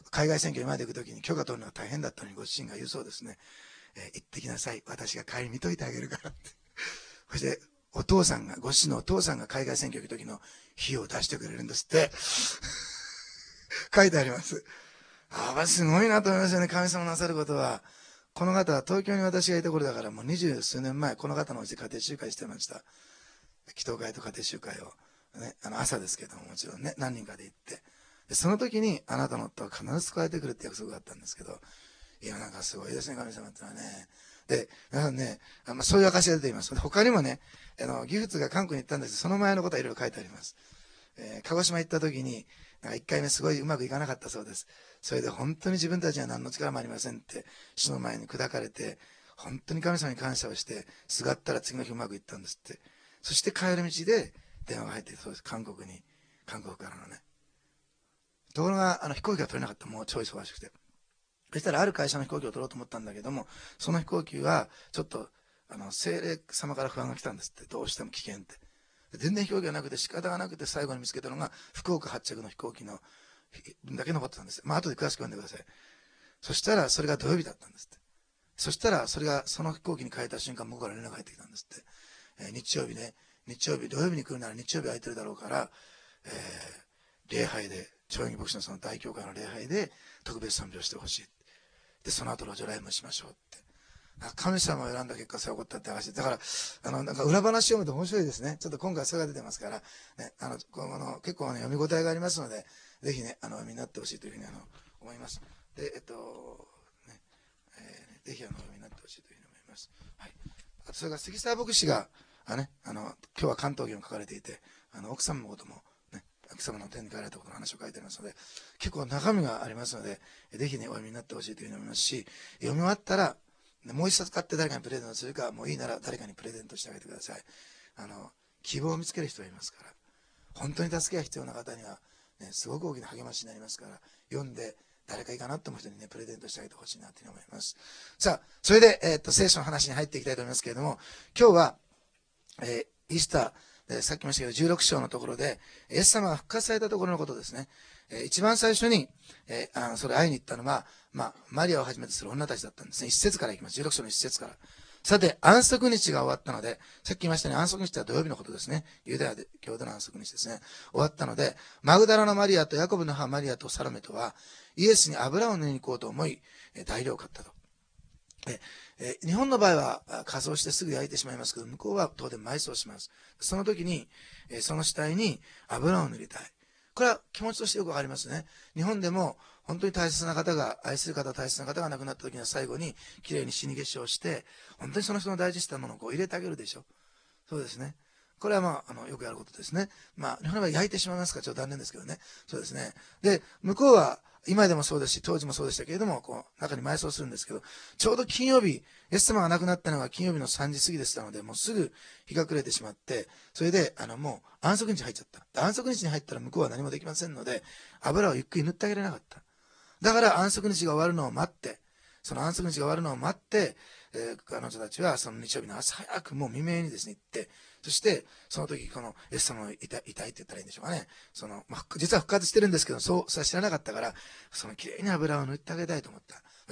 海外選挙にまで行くときに許可取るのが大変だったのにご自身が言うそうですね。えー、行ってきなさい。私が帰り見といてあげるからって。そして、お父さんが、ご自身のお父さんが海外選挙行くときの費用を出してくれるんですって。書いてあります。ああ、すごいなと思いますよね。神様のなさることは。この方は東京に私がいた頃だからもう二十数年前、この方のうち家庭集会してました。祈祷会と家庭集会を。ね、あの朝ですけども、もちろんね、何人かで行って。でその時にあなたの夫は必ず救えてくるって約束があったんですけど、いや、なんかすごいですね、神様ってのはね。で、皆さんね、あまあ、そういう証が出ています。他にもね、あの、ギフツが韓国に行ったんです。その前のことはいろいろ書いてあります。えー、鹿児島行った時に、なんか一回目すごいうまくいかなかったそうです。それで本当に自分たちには何の力もありませんって、主の前に砕かれて、本当に神様に感謝をして、すがったら次の日うまくいったんですって。そして帰る道で電話が入ってきたそうです。韓国に。韓国からのね。ところが、あの飛行機が取れなかった。もう超忙しくて。そしたらある会社の飛行機を取ろうと思ったんだけども、その飛行機は、ちょっと、あの、精霊様から不安が来たんですって。どうしても危険って。全然飛行機がなくて仕方がなくて最後に見つけたのが、福岡発着の飛行機の、だけ残ってたんです。まあ、後で詳しく読んでください。そしたら、それが土曜日だったんですって。そしたら、それが、その飛行機に変えた瞬間、向こうから連絡が入ってきたんですって。えー、日曜日ね、日曜日、土曜日に来るなら日曜日空いてるだろうから、えー、礼拝で、超演技牧師のその大教会の礼拝で特別賛美をしてほしい。で、その後路上ライブもしましょうって。神様を選んだ結果、そういうことだって話で。だから、あの、なんか裏話読むと面白いですね。ちょっと今回それが出てますから、ね、あの、この結構、ね、読み応えがありますので、ぜひね、あの、お読みになってほしいというふうにあの思います。で、えっと、ね、えー、ぜひあの、お読みになってほしいというふうに思います。はい。あと、それから杉沢牧師が、あね、あの、今日は関東記を書かれていて、あの、奥様のことも、ね、奥様の天に帰られたことの話を書いてありますので、結構中身がありますので、ぜひね、お読みになってほしいというふうに思いますし、読み終わったら、もう一冊買って誰かにプレゼントするか、もういいなら誰かにプレゼントしてあげてください。あの、希望を見つける人がいますから。本当に助けが必要な方には、ね、すごく大きな励ましになりますから、読んで誰かいいかなと思う人にね、プレゼントしてあげてほしいなというふうに思います。さあ、それで、えー、っと、聖書の話に入っていきたいと思いますけれども、今日は、えー、イースター、えー、さっきも言いましたけど、じゅうろく章のところで、イエス様が復活されたところのことですね。えー、一番最初に、えー、あのそれ会いに行ったのは、まあ、マリアをはじめとする女たちだったんですね。一節からいきます。じゅうろく章の一節から。さて、安息日が終わったので、さっき言いましたように安息日は土曜日のことですね。ユダヤで、教での安息日ですね。終わったので、マグダラのマリアとヤコブの母マリアとサロメとは、イエスに油を塗りに行こうと思い、材料を買ったと。ええ日本の場合は仮装してすぐ焼いてしまいますけど、向こうは当然埋葬します。その時に、えその死体に油を塗りたい。これは気持ちとしてよくわかりますね。日本でも本当に大切な方が、愛する方、大切な方が亡くなった時には最後にきれいに死に化粧して、本当にその人の大事にしたものをこう入れてあげるでしょ。そうですね。これはまあ、あの、よくやることですね。まあ、日本の場合焼いてしまいますからちょっと残念ですけどね。そうですね。で、向こうは、今でもそうですし、当時もそうでしたけれども、こう、中に埋葬するんですけど、ちょうど金曜日、イエス様が亡くなったのが金曜日のさんじ過ぎでしたので、もうすぐ日が暮れてしまって、それで、あの、もう安息日入っちゃった。安息日に入ったら向こうは何もできませんので、油をゆっくり塗ってあげれなかった。だから安息日が終わるのを待って、その安息日が終わるのを待って、えー、彼女たちはその日曜日の朝早くもう未明にですね、行って、そして、その時、この、イエス様の遺体、遺体って言ったらいいんでしょうかね。その、まあ、実は復活してるんですけど、そう、それは知らなかったから、その綺麗に油を塗ってあげたいと思った。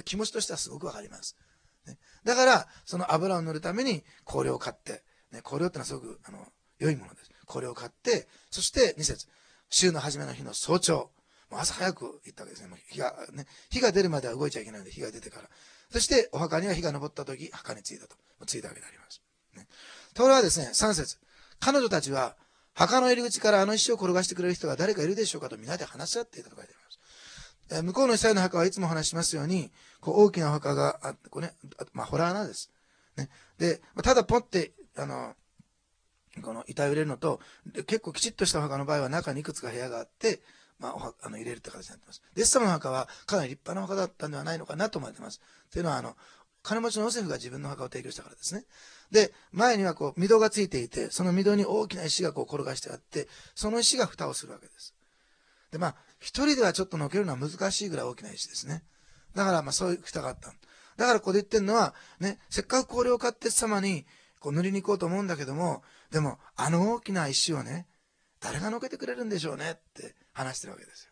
気持ちとしてはすごくわかります。ね、だから、その油を塗るために、香料を買って、ね、香料ってのはすごく、あの、良いものです。香料を買って、そしてに節、週の初めの日の早朝、もう朝早く行ったわけですね。もう日が、ね、日が出るまでは動いちゃいけないので、日が出てから。そして、お墓には日が昇った時、墓に着いたと。着いたわけであります。ね、ところがですね、さん節。彼女たちは、墓の入り口からあの石を転がしてくれる人が誰かいるでしょうかと皆で話し合っていたと書いてあります。えー、向こうのイスラエルの墓はいつも話しますように、こう大きなお墓があって、こうね、まあ、ホラー穴です。ね。で、ただポンって、あの、この遺体を入れるのと、結構きちっとしたお墓の場合は中にいくつか部屋があって、まあ、あの入れるって形になっています。で、イエス様の墓はかなり立派なお墓だったんではないのかなと思われています。というのは、あの、金持ちのヨセフが自分の墓を提供したからですね。で、前にはこう、御堂がついていて、その御堂に大きな石がこう転がしてあって、その石が蓋をするわけです。で、まあ、一人ではちょっとのけるのは難しいぐらい大きな石ですね。だから、まあ、そういう蓋があった。だから、ここで言ってるのは、ね、せっかく香料を買って様に、こう塗りに行こうと思うんだけども、でも、あの大きな石をね、誰がのけてくれるんでしょうねって話してるわけですよ。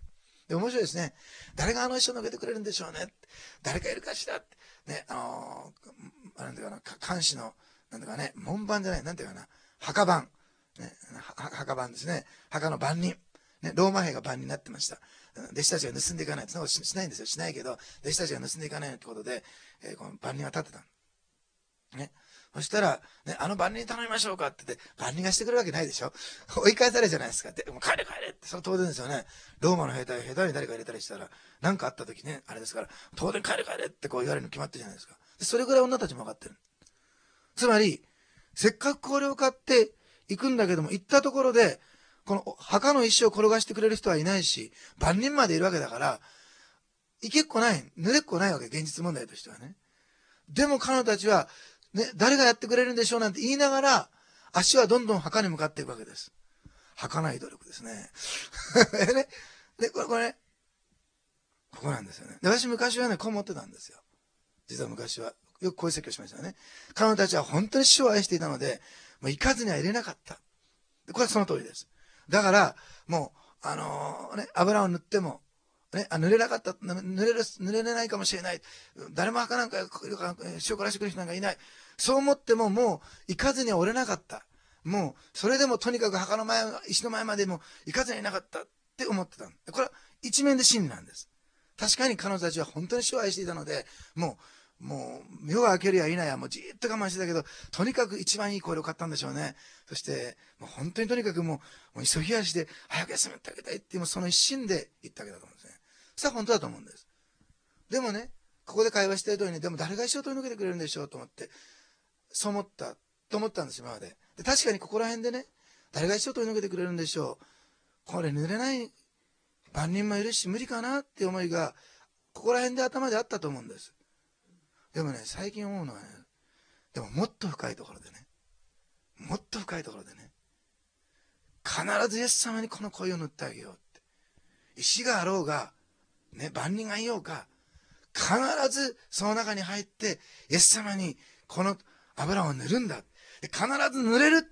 で、面白いですね。誰があの石を投げてくれるんでしょうね。誰かいるかしらって。ね、あのー、なんていうかな、監視の、なんていうかね、門番じゃない、なんていうかな、墓番。ね、墓番ですね。墓の番人。ね、ローマ兵が番人になってました。弟子たちが盗んでいかない。そんなことしないんですよ。しないけど、弟子たちが盗んでいかないってことで、えー、この番人が立ってた。ね。そしたら、ね、あの番人に頼みましょうかって言って、番人がしてくるわけないでしょ。追い返されるじゃないですか。で、もう帰れ帰れって、それ当然ですよね。ローマの兵隊、下手に誰か入れたりしたら、何かあった時ね、あれですから、当然帰れ帰れってこう言われるの決まってるじゃないですか。でそれぐらい女たちも分かってる。つまり、せっかくこれを買って行くんだけども、行ったところで、この墓の石を転がしてくれる人はいないし、万人までいるわけだから、行けっこない、濡れっこないわけ、現実問題としてはね。でも彼女たちは、ね、誰がやってくれるんでしょうなんて言いながら、足はどんどん墓に向かっていくわけです。儚い努力ですね。ねで、これ、これね、ここなんですよね。で、私昔はね、こう思ってたんですよ。実は昔は。よくこういう説教しましたよね。彼女たちは本当に主を愛していたので、もう行かずにはいれなかった。でこれはその通りです。だから、もう、あのー、ね、油を塗っても、ね、あ濡れなかった、濡れる、濡れれないかもしれない。誰も墓なんか、塩からしてくる人なんかいない。そう思っても、もう行かずには折れなかった。もう、それでもとにかく墓の前、石の前までも行かずにはいなかったって思ってた。これは一面で真理なんです。確かに彼女たちは本当に主を愛していたので、もう、もう、夜が明けるや否や、もうじーっと我慢してたけど、とにかく一番いい声を買ったんでしょうね。そして、もう本当にとにかくもう、もう急ぎ足で、早く休めてあげたいっていう、もうその一心で言ったわけだと思うんですね。それは本当だと思うんです。でもね、ここで会話している通りに、でも誰が石を取り除けてくれるんでしょうと思って、そう思った、と思ったんです、今まで。で確かにここら辺でね、誰が石を取り除けてくれるんでしょう。これ濡れない万人もいるし、無理かなって思いが、ここら辺で頭であったと思うんです。でもね、最近思うのはね、でももっと深いところでね、もっと深いところでね、必ずイエス様にこの声を塗ってあげようって。石があろうが、ね、万人がいようか、必ずその中に入って、イエス様にこの油を塗るんだ。で必ず塗れるって、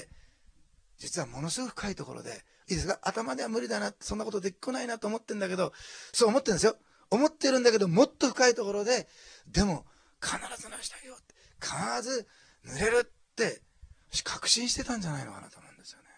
実はものすごく深いところで、いいですか、頭では無理だな、そんなことできこないなと思ってるんだけど、そう思ってるんですよ。思ってるんだけど、もっと深いところで、でも、必ず塗してあげようって、必ず塗れるって、確信してたんじゃないのかなと思うんですよね。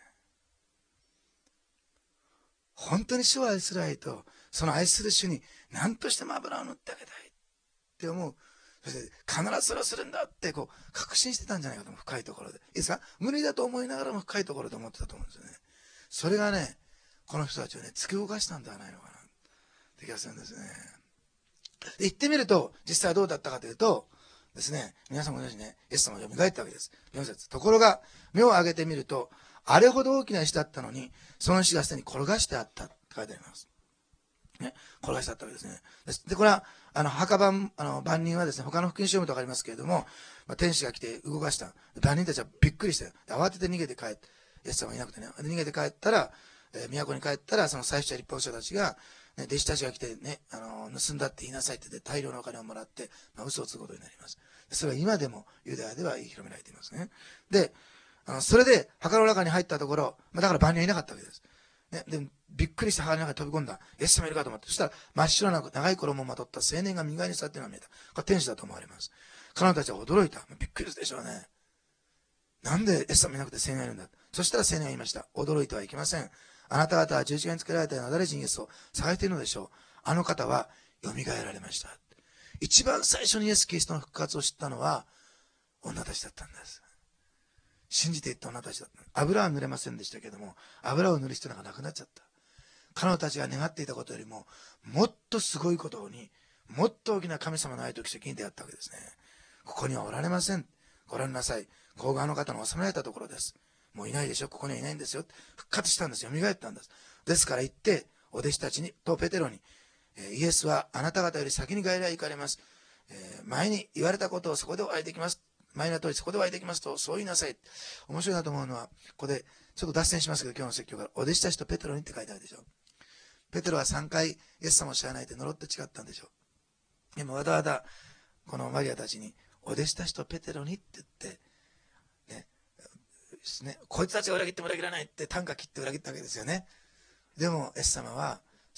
本当に主を愛する愛と、その愛する主に何としても油を塗ってあげたいって思う。そして必ずそれをするんだってこう確信してたんじゃないかと思う。深いところで。いいですか、無理だと思いながらも深いところで思ってたと思うんですよね。それがね、この人たちをね、突き動かしたんではないのかなって気がするんですね。で言ってみると、実際はどうだったかというと、ですね、皆さんも同じね、イエス様が蘇ったわけです。よん節。ところが、目を上げてみると、あれほど大きな石だったのに、その石がすでに転がしてあったって書いてあります。ね、転がしてあったわけですね。で、これは、あの、墓番、あの、番人はですね、他の福音書を読むとわかりますけれども、まあ、天使が来て動かした。番人たちはびっくりして、慌てて逃げて帰って、イエス様がいなくてね、逃げて帰ったら、えー、都に帰ったら、その祭司者立法者たちが、ね、弟子たちが来てね、あの、盗んだって言いなさいって言って大量のお金をもらって、まあ、嘘をつくことになります。それは今でもユダヤでは広められていますね。で、あのそれで墓の中に入ったところ、まあ、だから番人はいなかったわけです。ね、でびっくりして墓の中に飛び込んだ。イエス様いるかと思って。そしたら真っ白な長い衣をまとった青年が身替えに座っているのが見えた。これ天使だと思われます。彼女たちは驚いた。びっくりするでしょうね。なんでイエス様いなくて青年がいるんだ。そしたら青年が言いました。驚いてはいけません。あなた方は十字架につけられたような誰人イエスを探しているのでしょう。あの方は蘇られました。一番最初にイエス・キリストの復活を知ったのは女たちだったんです。信じていった女たちだった。油は塗れませんでしたけども、油を塗る必要がなくなっちゃった。彼女たちが願っていたことよりも、もっとすごいことに、もっと大きな神様の愛と奇跡に出会ったわけですね。ここにはおられません。ご覧なさい。甲側の方の収められたところです。もういないでしょ。ここにはいないんですよ。復活したんです。蘇ったんです。ですから言って、お弟子たちにとペテロに、イエスはあなた方より先に外来へ行かれます。前に言われたことをそこでお会いできます。前の通りそこでお会いできますと、そう言いなさい。面白いなと思うのは、ここでちょっと脱線しますけど、今日の説教から、お弟子たちとペテロにって書いてあるでしょ。ペテロはさんかいイエス様を知らないで呪って誓ったんでしょう。でもわざわざこのマリアたちに、お弟子たちとペテロにって言って、ね、ね、こいつたちが裏切っても裏切らないって短歌切って裏切ったわけですよね。でもイエス様は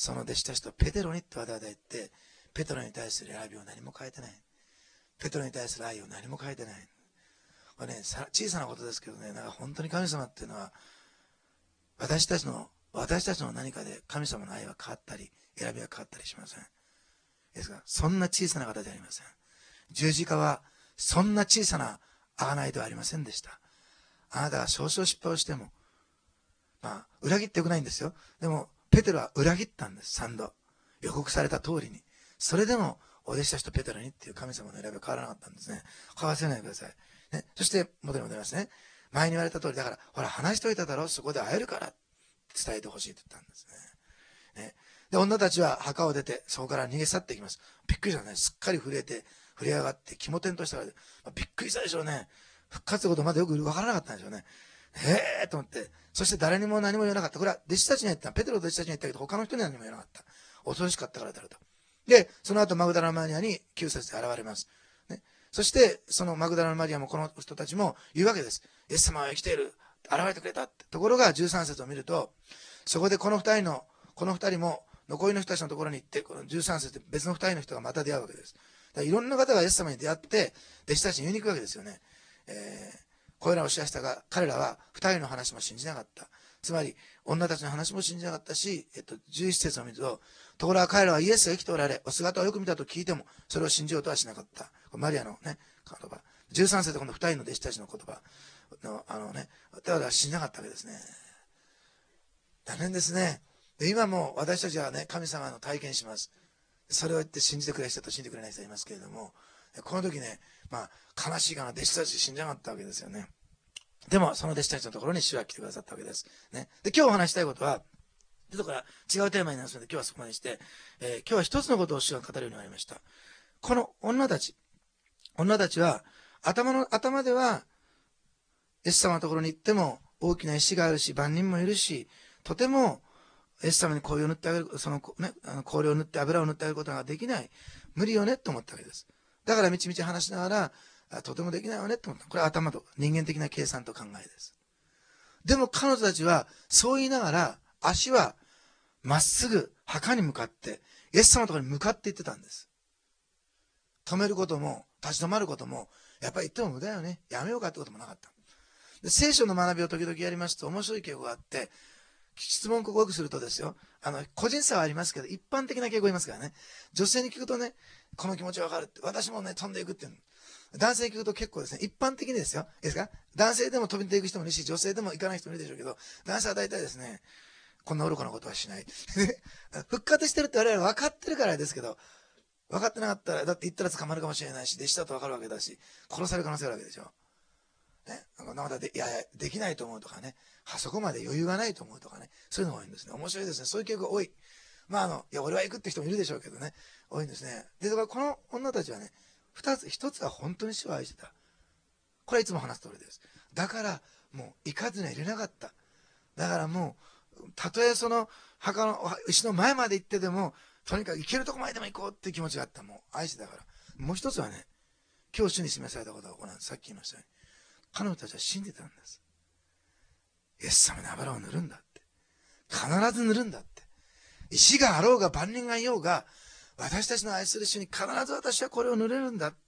その弟子たちとペテロにってわざわざ言って、ペテロに対する選びを何も変えてない。ペテロに対する愛を何も変えてない。これね、小さなことですけどね、なんか本当に神様っていうのは、私たちの、私たちの何かで神様の愛は変わったり、選びは変わったりしません。ですが、そんな小さな方じゃありません。十字架は、そんな小さな贖いではありませんでした。あなたが少々失敗をしても、まあ、裏切ってよくないんですよ。でも、ペテロは裏切ったんです、三度。予告された通りに。それでも、お弟子たちとペテロにっていう神様の選びは変わらなかったんですね。変わらせないでください。ね、そして、元に戻りますね。前に言われた通り、だから、ほら、話しといただろう、そこで会えるから、伝えてほしいと言ったんですね。ね。で、女たちは墓を出て、そこから逃げ去っていきます。びっくりしたね。すっかり震えて、震え上がって、気も点としたからで、まあ、びっくりしたでしょうね。復活のことまだよくわからなかったんでしょうね。へえーと思って。そして誰にも何も言わなかった。これは弟子たちに言った。ペテロと弟子たちに言ったけど、他の人には何も言わなかった。恐ろしかったからだろうと。で、その後マグダラのマリアにきゅう節で現れます。ね、そして、そのマグダラのマリアもこの人たちも言うわけです。イエス様は生きている。現れてくれたって。ところがじゅうさん節を見ると、そこでこの二人の、この二人も残りの人たちのところに行って、このじゅうさん節で別の二人の人がまた出会うわけです。だからいろんな方がイエス様に出会って、弟子たちに言いに行くわけですよね。えーこれらを知らせたが、彼らは二人の話も信じなかった。つまり、女たちの話も信じなかったし、えっと、じゅういち節を見ると、ところが彼らはイエスが生きておられ、お姿をよく見たと聞いても、それを信じようとはしなかった。これマリアのね、言葉。じゅうさん節でこの二人の弟子たちの言葉の、あのね、だから信じなかったわけですね。大変ですね。で今も私たちはね、神様の体験します。それを言って信じてくれる人と信じてくれない人いますけれども、この時ね、まあ、悲しいかな、弟子たち信じなかったわけですよね。でも、その弟子たちのところに主は来てくださったわけです。ね。で、今日お話したいことは、ちょっとから違うテーマになりますので、今日はそこまでして、えー、今日は一つのことを主が語るようになりました。この女たち、女たちは、頭の、頭では、イエス様のところに行っても、大きな石があるし、万人もいるし、とても、イエス様に香料を塗ってあげる、そのね、あの香料を塗って油を塗ってあげることができない。無理よねと思ったわけです。だから、みちみち話しながら、あとてもできないよねと思った。これは頭と、人間的な計算と考えです。でも彼女たちは、そう言いながら、足は、まっすぐ墓に向かって、イエス様のところに向かって行ってたんです。止めることも、立ち止まることも、やっぱり言っても無駄よね。やめようかってこともなかった。で聖書の学びを時々やりますと面白い傾向があって、質問をここよくするとですよ、あの、個人差はありますけど、一般的な傾向がいますからね。女性に聞くとね、この気持ちわかるって、私もね、飛んでいくっていうの。男性に聞くと結構ですね、一般的にですよ。いいですか？男性でも飛んでいく人もいるし、女性でも行かない人もいるでしょうけど、男性は大体ですね、こんな愚かなことはしない。復活してるって我々分かってるからですけど、分かってなかったら、だって言ったら捕まるかもしれないし、弟子だと分かるわけだし、殺される可能性があるわけでしょ。ね、なんかまだで、いやいや、できないと思うとかね、あそこまで余裕がないと思うとかね、そういうのが多いんですね。面白いですね。そういう傾向が多い。まあ、あの、いや、俺は行くって人もいるでしょうけどね、多いんですね。で、だからこの女たちはね、二つ、一つは本当に主を愛してた。これはいつも話す通りです。だから、もう行かずには入れなかった。だからもう、たとえその墓の石の前まで行ってでも、とにかく行けるとこまででも行こうっていう気持ちがあった。もう愛してたから。もう一つはね、今日主に示されたことはこれなんです。さっき言いましたように。彼女たちは信じてたんです。イエス様に油を塗るんだって。必ず塗るんだって。石があろうが万人がいようが、私たちの愛する主に必ず私はこれを塗れるんだって。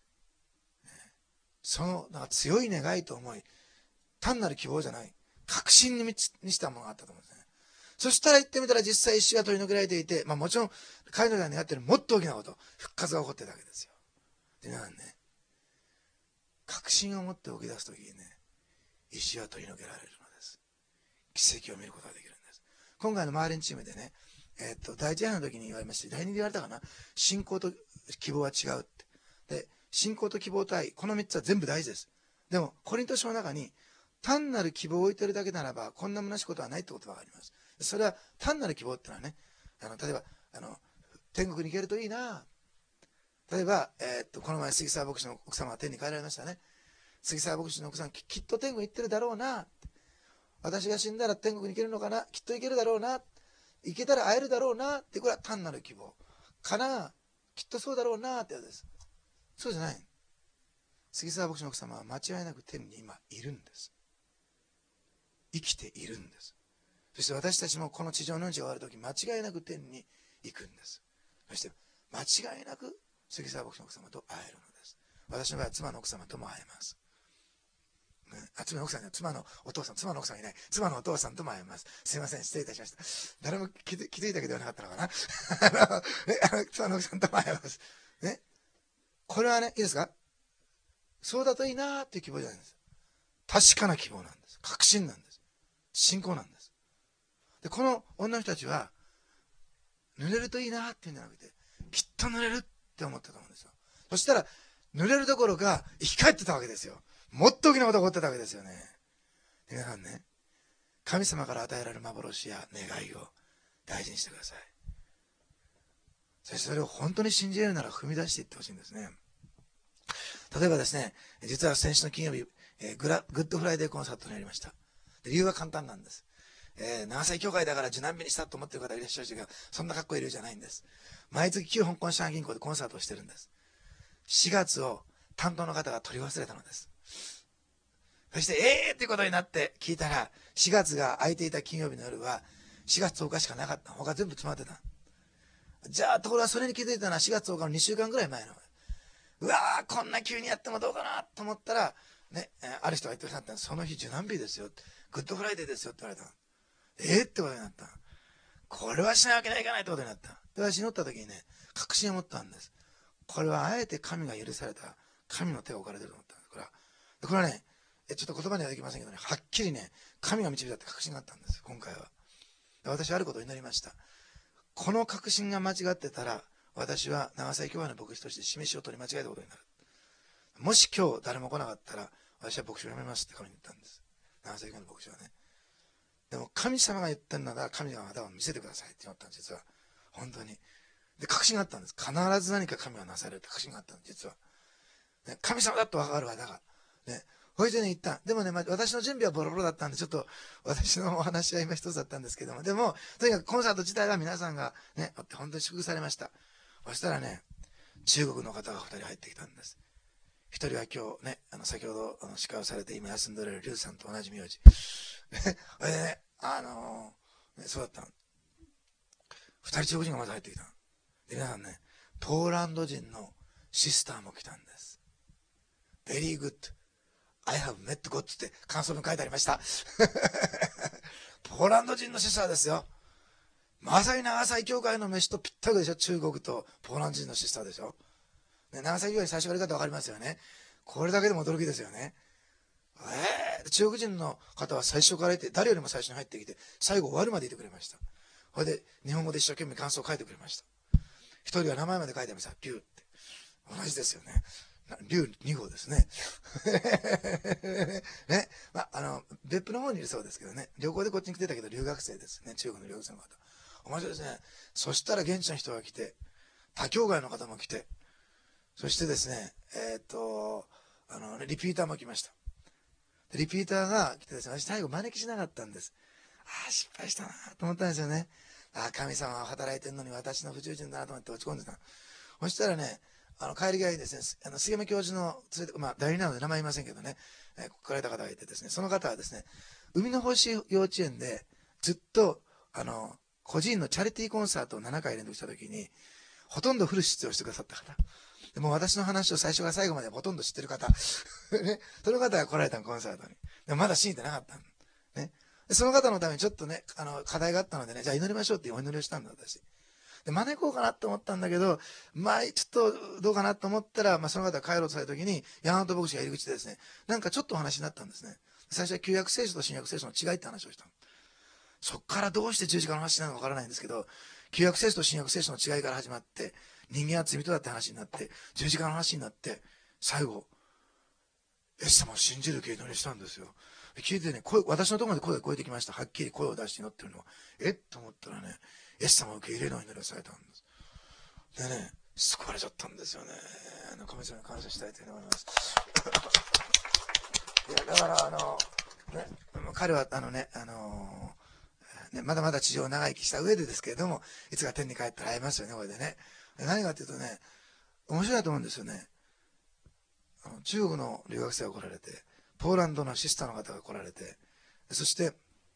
そのなんか強い願いと思い、単なる希望じゃない、確信に満ちしたものがあったと思うんですね。そしたら言ってみたら実際石が取り除けられていて、まあもちろん彼女が願っているもっと大きなこと、復活が起こっていたわけですよ。で、皆さんね、確信を持って起き出すときにね、石は取り除けられるのです。奇跡を見ることができるんです。今回のマーリンチームでね、えー、っと、第一夜の時に言われまして、第二で言われたかな、信仰と希望は違うって。で、信仰と希望と愛、この三つは全部大事です。でも、コリント書の中に、単なる希望を置いてるだけならば、こんな虚しいことはないって言葉があります。それは単なる希望ってのはね、あの、例えば、あの、天国に行けるといいな。例えば、えー、っと、この前、杉沢牧師の奥様が天に帰られましたね。杉沢牧師の奥さん、き, きっと天国行ってるだろうな。私が死んだら天国に行けるのかな。きっと行けるだろうな。行けたら会えるだろうな。って、これは単なる希望。かな。きっとそうだろうな。ってやつです。そうじゃない。杉沢牧師の奥様は間違いなく天に今いるんです。生きているんです。 そして私たちもこの地上の命が終わるとき、間違いなく天に行くんです。そして間違いなく杉沢牧師の奥様と会えるのです。私の場合は妻の奥様とも会えます。あ、妻の奥さんじゃ妻のお父さん、妻の奥さんいない。妻のお父さんとも会えます。すいません、失礼いたしました。誰も気づ気づいたけどはなかったのかな。あの、ね、あの妻の奥さんとも会えます。ね。これはね、いいですか？そうだといいなーっていう希望じゃないんです。確かな希望なんです。確信なんです。信仰なんです。で、この女の人たちは、濡れるといいなーっていうんじゃなくて、きっと濡れるって思ったと思うんですよ。そしたら、濡れるどころか生き返ってたわけですよ。もっと大きなことが起こってたわけですよね。皆さんね、神様から与えられる幻や願いを大事にしてください。そしてそれを本当に信じれるなら踏み出していってほしいんですね。例えばですね、実は先週の金曜日、えー、グラグッドフライデーコンサートにやりました。で理由は簡単なんです。えー、長崎教会だから受難日にしたと思っている方いらっしゃる人が、そんなかっこいい理由じゃないんです。毎月旧香港上海銀行でコンサートをしてるんです。しがつを担当の方が取り忘れたのです。そして、えーっていうことになって聞いたら、しがつが空いていた金曜日の夜は、しがつとおかしかなかった。他全部詰まってた。じゃあ、ところがそれに気づいたのはしがつとおかのにしゅうかんぐらい前の。うわー、こんな急にやってもどうかなと思ったら、ね、ある人が言ってくださったのその日受難日ですよ。グッドフライデーですよって言われた。えーってことになった。これはしなきゃいけないってことになった。で、私祈った時にね、確信を持ったんです。これはあえて神が許された、神の手が置かれてると思ったんです。これは。これはね、ちょっと言葉にはできませんけどね、はっきりね、神が導いたって確信があったんです、今回は。私はあることを祈りました。この確信が間違ってたら、私は長崎教会の牧師として示しを取り間違えたことになる。もし今日誰も来なかったら、私は牧師を辞めますって神に言ったんです。長崎教会の牧師はね。でも神様が言ってるなら、神がまた見せてくださいって言ったんです、実は。本当に。で、確信があったんです。必ず何か神がなされるって確信があったんです、実は。ね、神様だと分かるわ、だが。ね。ほいでね、言った。でもね、まあ、私の準備はボロボロだったんで、ちょっと私のお話は今一つだったんですけども、でも、とにかくコンサート自体は皆さんがね、本当に祝福されました。そしたらね、中国の方が二人入ってきたんです。一人は今日ね、あの、先ほどあの司会をされて今休んでおられるリュウさんと同じ名字。ね、それでね、あのー、ね、そうだったの。二人中国人がまず入ってきたの。で、皆さんね、ポーランド人のシスターも来たんです。Very good. I have met God って感想文書いてありました。ポーランド人のシスターですよ。まさに長崎教会の飯とぴったりでしょ。中国とポーランド人のシスターでしょ。ね、長崎教会最初からやり方分かりますよね。これだけでも驚きですよね。えー、中国人の方は最初からいて、誰よりも最初に入ってきて、最後終わるまでいてくれました。それで、日本語で一生懸命感想を書いてくれました。一人は名前まで書いてありました。リュウって。同じですよね。リュウに号ですね。ね。まあ、あの、別府の方にいるそうですけどね。旅行でこっちに来てたけど、留学生ですね。中国の留学生の方。面白いですね。そしたら現地の人が来て、他教会の方も来て、そしてですね、えっと、あの、リピーターも来ました。リピーターが来てですね、私最後招きしなかったんです。ああ、失敗したなと思ったんですよね。ああ、神様は働いてるのに私の不従順だなと思って落ち込んでた。そしたらね、あの、帰り際にですね、あの、杉山教授の連れて、まあ、代理なので名前言いませんけどね、えー、来られた方がいてですね、その方はですね、海の星幼稚園でずっと、あの、個人のチャリティーコンサートをななかい連続したときに、ほとんどフル出場してくださった方。でも私の話を最初から最後までほとんど知ってる方。ね、その方が来られたの、コンサートに。でもまだ信じてなかったの。ね。でその方のためにちょっとね、あの、課題があったのでね、じゃあ祈りましょうっていうお祈りをしたんだ、私。で、招こうかなと思ったんだけど、まあ、ちょっとどうかなと思ったら、まあ、その方が帰ろうとされた時に、山本牧師が入り口でですね、なんかちょっとお話になったんですね。最初は旧約聖書と新約聖書の違いって話をしたの。そっからどうして十字架の話なのかわからないんですけど、旧約聖書と新約聖書の違いから始まって、人間は罪人だって話になって、十字架の話になって、最後、イエス様を信じる系祈りしたんですよ。聞いてね、声、私のところまで声が聞こえてきました。はっきり声を出して祈ってるのは。えっと思ったらね、イエス様を受け入れるのを祈りをされたんです。でね、救われちゃったんですよね。神様に感謝したいと思います。いや、だから、あの、ね、彼は、あのね、あのー、ね、まだまだ地上を長生きした上でですけれども、いつか天に帰ったら会えますよね、これでね。何かっていうとね、面白いと思うんですよね。あの中国の留学生が来られて、ポーランドのシスターの方が来られて、そして、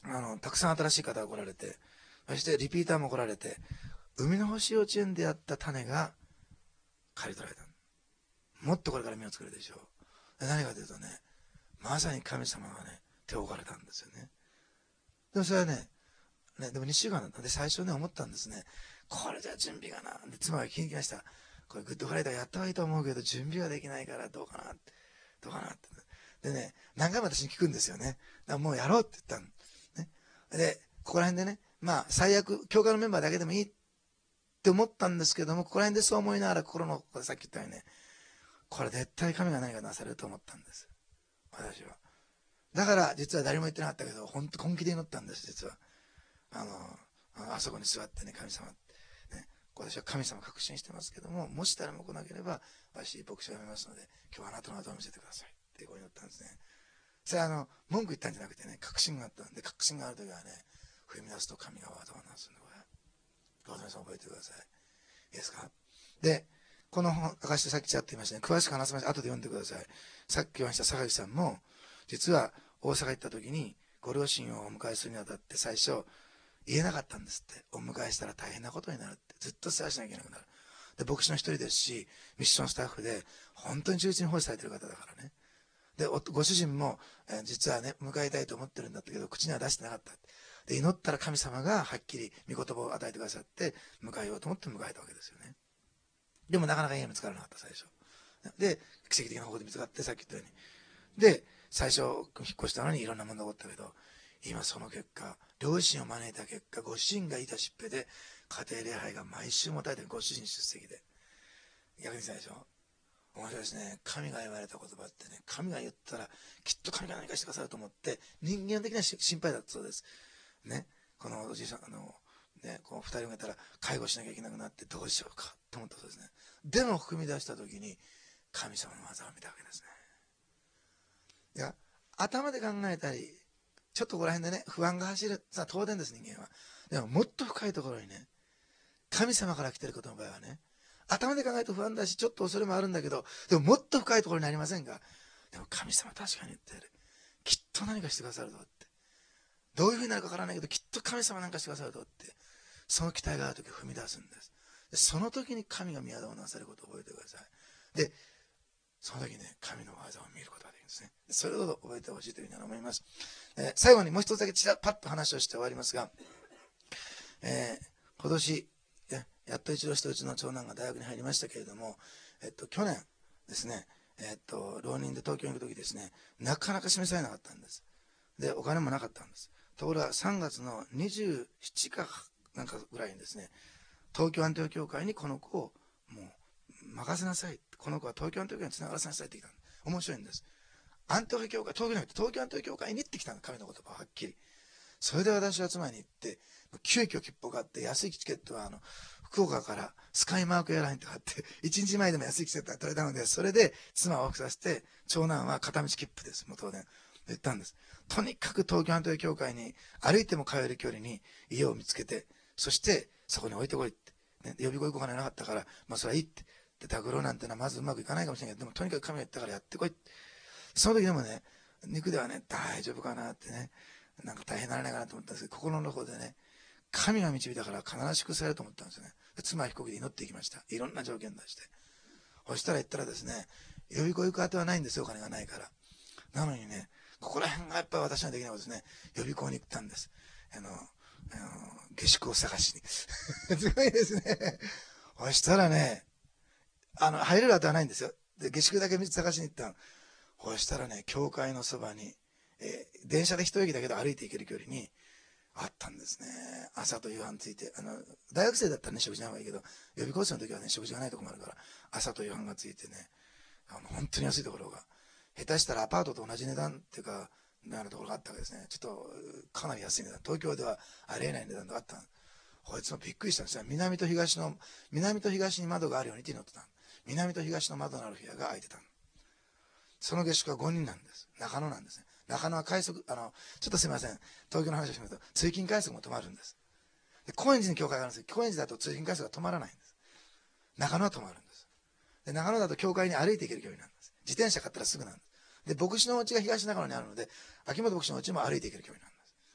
あの、たくさん新しい方が来られて、そしてリピーターも来られて、海の星幼稚園でやった種が刈り取られた。もっとこれから実を作るでしょう。で何かというとね、まさに神様がね、手を置かれたんですよね。でもそれはね、ねでもにしゅうかんだったんで、最初ね、思ったんですね。これじゃ準備がな。で妻が聞きに来ました。これグッドフライデーやった方がいいと思うけど、準備ができないからどうかなって。どうかなって。でね、何回も私に聞くんですよね。だからもうやろうって言ったの。ね。で、ここら辺でね、まあ、最悪、教会のメンバーだけでもいいって思ったんですけども、ここら辺でそう思いながら心の、さっき言ったようにね、これ絶対神が何かなされると思ったんです。私は。だから、実は誰も言ってなかったけど、本当本気で祈ったんです、実は。あの、あそこに座ってね、神様。ね、私は神様確信してますけども、もし誰も来なければ、私、牧師を辞めますので、今日はあなたの後を見せてください。ってこう祈ったんですね。それはあの、文句言ったんじゃなくてね、確信があったんで、確信があるときはね、踏み出すと神が技をなすんで、これ。どうぞ皆さん覚えてください。いいですか？で、この本、証してさっきちゃって言いましたね。詳しく話しました。後で読んでください。さっき言いました坂口さんも、実は大阪行った時に、ご両親をお迎えするにあたって最初、言えなかったんですって。お迎えしたら大変なことになるって。ずっと世話しなきゃいけなくなる。で、牧師の一人ですし、ミッションスタッフで、本当に忠実に奉仕されてる方だからね。で、ご主人も、えー、実はね、迎えたいと思ってるんだったけど、口には出してなかった。で、祈ったら神様がはっきり御言葉を与えてくださって、迎えようと思って迎えたわけですよね。でもなかなか家見つからなかった、最初。で、奇跡的な方法で見つかって、さっき言ったように。で、最初、引っ越したのにいろんな問題が起こったけど、今その結果、両親を招いた結果、ご主人がいたしっぺで、家庭礼拝が毎週持たれてるご主人出席で。逆に最初、面白いですね。神が言われた言葉ってね、神が言ったら、きっと神が何かしてくださると思って、人間的な心配だったそうです。ね。このおじいさん、あの、ね、この二人がいたら介護しなきゃいけなくなってどうしようかと思ったそうですね。でも踏み出した時に、神様の技を見たわけですね。いや、頭で考えたり、ちょっとここら辺でね、不安が走る。さあ、当然です、人間は。でも、もっと深いところにね、神様から来てることの場合はね、頭で考えると不安だし、ちょっと恐れもあるんだけど、でももっと深いところにありませんが、でも神様確かに言ってる。きっと何かしてくださるぞって。どういうふうになるかわからないけど、きっと神様何かしてくださるぞって。その期待があるとき踏み出すんです。でその時に神が宮業をなさることを覚えてください。で、その時ね、神の技を見ることができるんですね。それを覚えてほしいというふうに思います。えー、最後にもう一つだけちらっパッと話をして終わりますが、えー、今年、やっと一度してうちの長男が大学に入りましたけれども、えっと、去年ですね、えっと、浪人で東京に行く時ですね、なかなか示されなかったんです。で、お金もなかったんです。ところがさんがつのにじゅうしちかなんかぐらいにですね、東京アンテオ教会にこの子をもう任せなさい。この子は東京アンテオ教会につながらせなさいって来たんです。面白いんです。アンテオ教会、東京じゃなくて東京アンテオ教会にって来たんです。神の言葉ははっきり。それで私は妻に行って、急遽切符があって、安いチケットはあの、福岡からスカイマークエアラインとかあって、いちにちまえでも安いチケットが取れたので、それで妻を往復させて、長男は片道切符です。もう当然。言ったんです。とにかく東京アントニオ教会に歩いても通える距離に家を見つけて、そしてそこに置いてこいって。ね、予備校行くお金なかったから、まあそれはいいって。で、タグロなんてのはまずうまくいかないかもしれないけど、でもとにかく神が言ったからやってこい。その時でもね、肉ではね、大丈夫かなってね、なんか大変にならないかなと思ったんですけど、心の方でね、神が導いたから必ず祝福されると思ったんですよね。で妻は飛行機で祈っていきました。いろんな条件出して。そしたら言ったらですね、予備校行くあてはないんですよ、お金がないから。なのにね、ここら辺がやっぱり私にはできないことですね。予備校に行ったんです。あの、あの下宿を探しに。すごいですね。そしたらね、あの、入れるあてはないんですよ。で、下宿だけ探しに行ったの。そしたらね、教会のそばに、えー、電車で一駅だけど歩いて行ける距離にあったんですね。朝と夕飯ついて。あの、大学生だったらね、食事ない方がいいけど、予備校生の時はね、食事がないとこもあるから、朝と夕飯がついてね、あの、本当に安いところが、下手したらアパートと同じ値段っていうか、なるところがあったわけですね。ちょっと、かなり安い値段。東京ではありえない値段があった。こいつもびっくりしたんですよ。南と東の、南と東に窓があるようにって祈ってた。南と東の窓のある部屋が空いてた。その下宿はごにんなんです。中野なんですね。中野は快速、あの、ちょっとすいません。東京の話をしますと、通勤快速も止まるんです。で、高円寺に教会があるんですけど、高円寺だと通勤快速が止まらないんです。中野は止まるんです。で、中野だと教会に歩いて行ける距離なんです。自転車買ったらすぐなんです。で、牧師のお家が東中野にあるので、秋元牧師のお家も歩いて行ける距離なんです。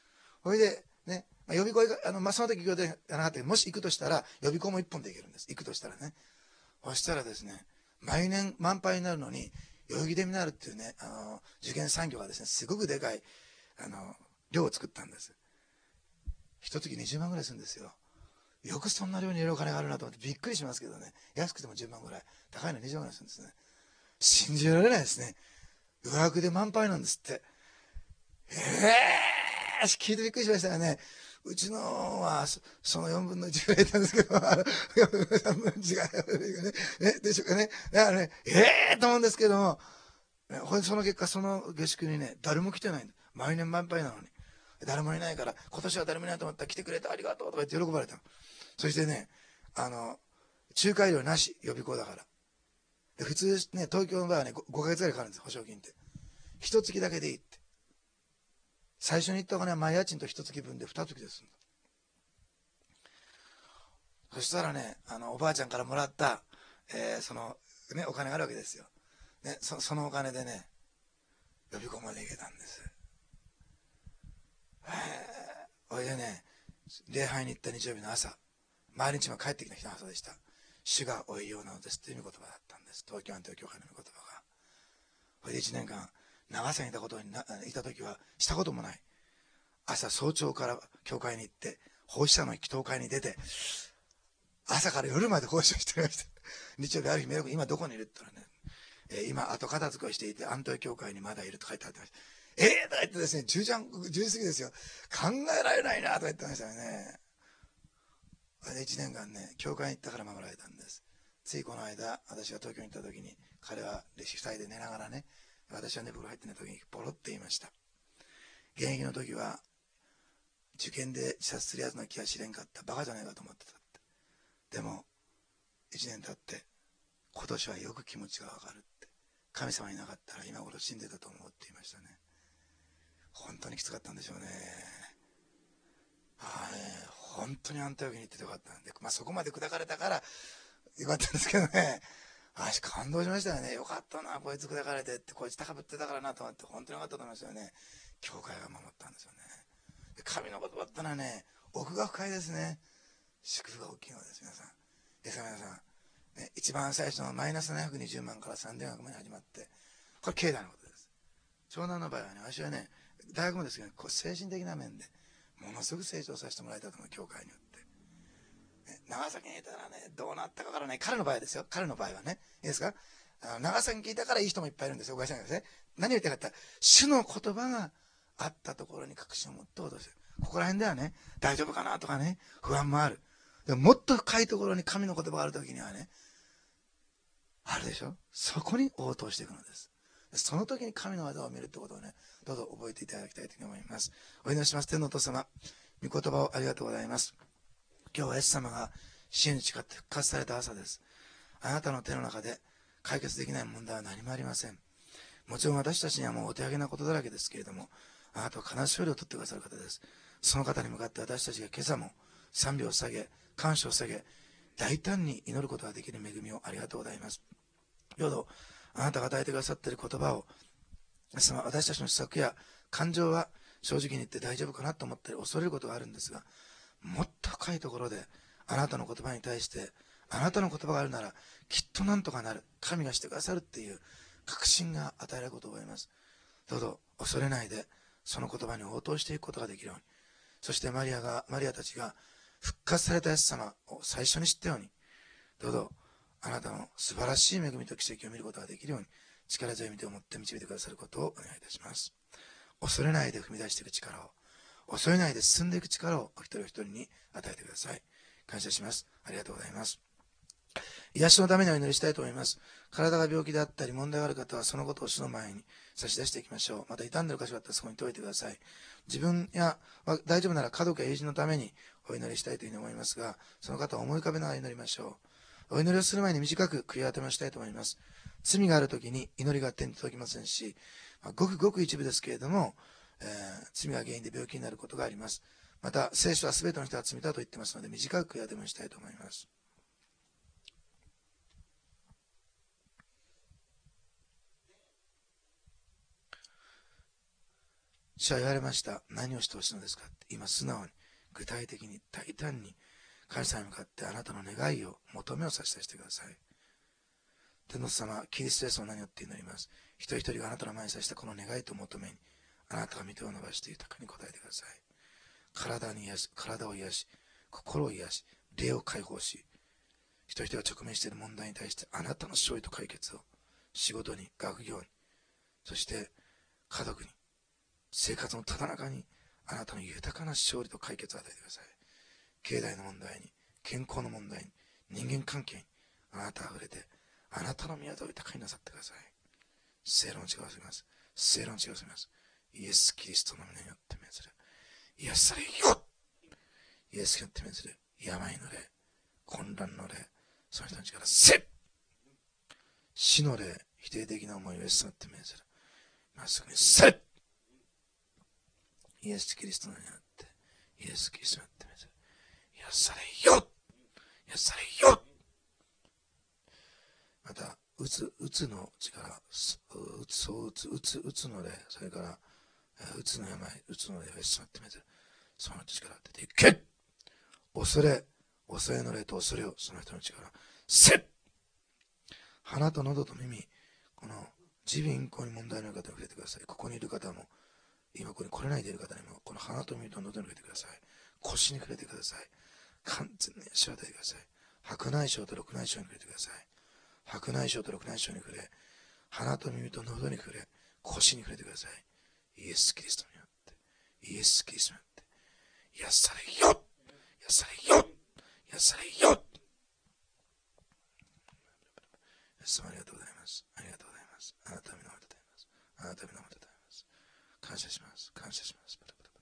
ほいで、ね、まあ、予備校が、あの、まあ、その時行でなかったけど、もし行くとしたら、予備校も一本で行けるんです。行くとしたらね。そしたらですね、毎年満杯になるのに、代々木ゼミナールっていうね、あの、受験産業がですね、すごくでかい、あの、寮を作ったんです。一月にじゅうまんぐらいするんですよ。よくそんな量に入れるお金があるなと思ってびっくりしますけどね。安くてもじゅうまんぐらい。高いのにじゅうまんぐらいするんですね。信じられないですね。予約で満杯なんですって。ええー、聞いてびっくりしましたよね。うちのはそ、そのよんぶんのいちぐらいいたんですけど、あの、さんぶんのいちが、ね、ね、でしょうかね。だからね、ええーと思うんですけども、ね、その結果、その下宿にね、誰も来てないんだ。毎年満杯なのに。誰もいないから、今年は誰もいないと思ったら来てくれてありがとうとか言って喜ばれたの。そしてね、あの、仲介料なし、予備校だから。で普通ね、東京の場合はね、ご, ごかげつぐらいかかるんですよ、保証金って。一月だけでいいって。最初に言ったお金は前家賃と一月分で二月ですんだ。そしたらね、あの、おばあちゃんからもらった、えー、その、ね、お金があるわけですよ。ね、そ, そのお金でね、予備校まで行けたんです。へー、おいでね、礼拝に行った日曜日の朝、毎日も帰ってきた日の朝でした。主がおいようなのですという御言葉だったんです。東京アンテオ教会の御言葉が。これでいちねんかん、長さにいたことにないた時はしたこともない。朝早朝から教会に行って、奉仕者の祈祷会に出て、朝から夜まで奉仕をしておりました。日曜日ある日、メール今どこにいるって言ったらね、えー、今後片付けをしていて、アントヨ教会にまだいると書いてあってました。ええーとか言ってですね、じゅうじ過ぎですよ。考えられないなとか言ってましたよね。いちねんかんね、教会に行ったから守られたんです。ついこの間、私が東京に行った時に、彼はふたりで寝ながらね、私は寝袋入って寝た時にポロって言いました。現役の時は、受験で自殺するやつの気が知れんかった。バカじゃないかと思ってたって。でも、いちねん経って、今年はよく気持ちがわかるって。神様いなかったら今頃死んでたと思うって言いましたね。本当にきつかったんでしょうね。はい、本当にあんたよきに行っててよかったんで、まあそこまで砕かれたからよかったんですけどね。あし感動しましたよね。よかったな、こいつ砕かれてって、こいつ高ぶってたからなと思って、本当によかったと思いますよね。教会が守ったんですよね。で神の言葉ってのはね、奥が深いですね。祝福が大きいのです、皆さん。ですから皆さん、ね、一番最初のマイナスななひゃくにじゅうまんからさんぜんまんまで始まって、これ経済のことです。長男の場合はね、私はね、大学もですけど、こう精神的な面で、ものすごく成長させてもらえたと思う、教会によって。ね、長崎にいたらね、どうなったかからない。彼の場合ですよ。彼の場合はね。いいですか？あの長崎に聞いたからいい人もいっぱいいるんですよ。おかしいんですね。何を言ってかったら、主の言葉があったところに確信を持って脅してる。ここら辺ではね、大丈夫かなとかね、不安もある。でももっと深いところに神の言葉があるときにはね、あるでしょ？そこに応答していくのです。その時に神の技を見るってことをね、どうぞ覚えていただきたいと思います。お祈りします。天のお父様、御言葉をありがとうございます。今日はイエス様が死に誓って復活された朝です。あなたの手の中で解決できない問題は何もありません。もちろん私たちにはもうお手上げなことだらけですけれども、あなたは必ず勝利を取ってくださる方です。その方に向かって私たちが今朝も賛美を下げ、感謝を下げ、大胆に祈ることができる恵みをありがとうございます。どうぞあなたが与えてくださっている言葉を、私たちの施策や感情は正直に言って大丈夫かなと思ったり恐れることがあるんですが、もっと深いところであなたの言葉に対して、あなたの言葉があるならきっとなんとかなる、神がしてくださるっていう確信が与えられることを覚えます。どうぞ恐れないでその言葉に応答していくことができるように、そしてマリアがマリアたちが復活されたイエス様を最初に知ったように、どうぞあなたの素晴らしい恵みと奇跡を見ることができるように、力強い御手を持って導いてくださることをお願いいたします。恐れないで踏み出していく力を、恐れないで進んでいく力をお一人お一人に与えてください。感謝します。ありがとうございます。癒しのためにお祈りしたいと思います。体が病気であったり問題がある方はそのことを主の前に差し出していきましょう。また傷んでいる箇所があったらそこに解いてください。自分や大丈夫なら家族や友人のためにお祈りしたいというふうに思いますが、その方を思い浮かべながら祈りましょう。お祈りをする前に短く悔い改めをしたいと思います。罪があるときに祈りが天に届きませんし、ごくごく一部ですけれども、えー、罪が原因で病気になることがあります。また聖書は全ての人が罪だと言ってますので、短く悔い改めをしたいと思います。 主は言われました。何をしてほしいのですかって。今素直に、具体的に、大胆に、神様に向かってあなたの願いを、求めを差し出してください。天の様、キリストイエスの名によって祈ります。一人一人があなたの前に差したこの願いと求めに、あなたが御手を伸ばして豊かに答えてください。体に癒し、体を癒し、心を癒し、霊を解放し、人々が直面している問題に対してあなたの勝利と解決を、仕事に、学業に、そして家族に、生活のただ中にあなたの豊かな勝利と解決を与えてください。経済の問題に、健康の問題に、人間関係にあなたが触れて、あなたの宮を豊かになさってください。聖霊の力を注ぎます。聖霊の力を注ぎます。イエス・キリストの皆によって命ずる。癒されよ。イエスによって命ずる。病の霊、混乱の霊、その人の力、せ死の霊、否定的な思いをイエスによって命ずる。まっすぐにせイエス・キリストの名によって、イエス・キリストによって命ずる。癒されよ。癒されよ。また、うつ、うつの力、うつ、そううつ、うつ、うつの霊、それから、うつの病、うつの霊をイエスによって命ずる。その力を出ていけ。恐れ、恐れの霊と恐れをその人の力、せ鼻と喉と耳、この耳鼻咽喉に問題のある方に触れてください。ここにいる方も、今ここに来れないでいる方にも、この鼻と耳と喉に触れてください。腰に触れてください。完全に足を与えてください。白内障と緑内障に触れてください。白内障と緑内障に触れ、鼻と耳と喉に触れ、腰に触れてください。イエス・キリストによって、イエス・キリストによって、癒されよ。癒されよ。癒されよ。イエス様ありがとうございます。ありがとうございます。あなたの皆をたたえます。あなたの皆をたたえます。感謝します。感謝します。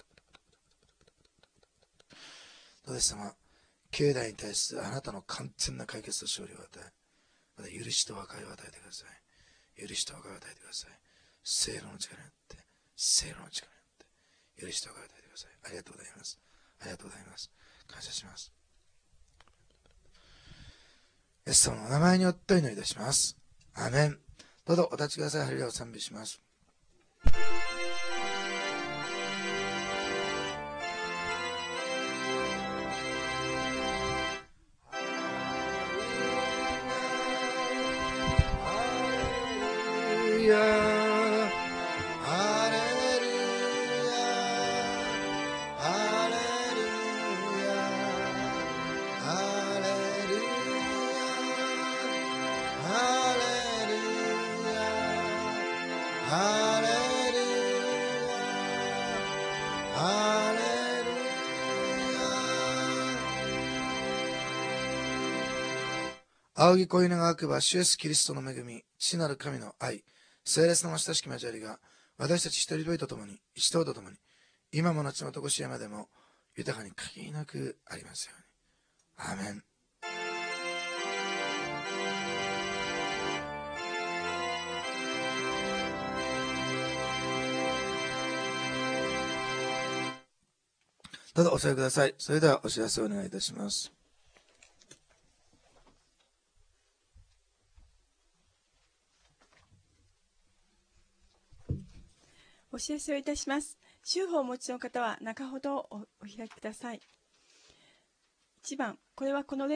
どうです様、境内に対するあなたの完全な解決と勝利を与え、また許しと和解を与えてください。許しと和解を与えてください。聖霊の力によって、聖霊の力によって、許しと和解を与えてください。ありがとうございます。ありがとうございます。感謝します。イエス様のお名前によってお祈りいたします。アーメン。どうぞお立ちください。ハレルヤを賛美します。仰ぎ恋願わくば、主イエスキリストの恵み、父なる神の愛、聖霊の親しき交わりが、私たち一人一人と共に、一同と共に、今も後のとこしえまでも、豊かに限りなくありますように。アーメン。どうぞお座りください。それではお知らせをお願いいたします。 お知らせをいたします。週報をお持ちの方は中ほどおお開きください。いちばん、これはこの例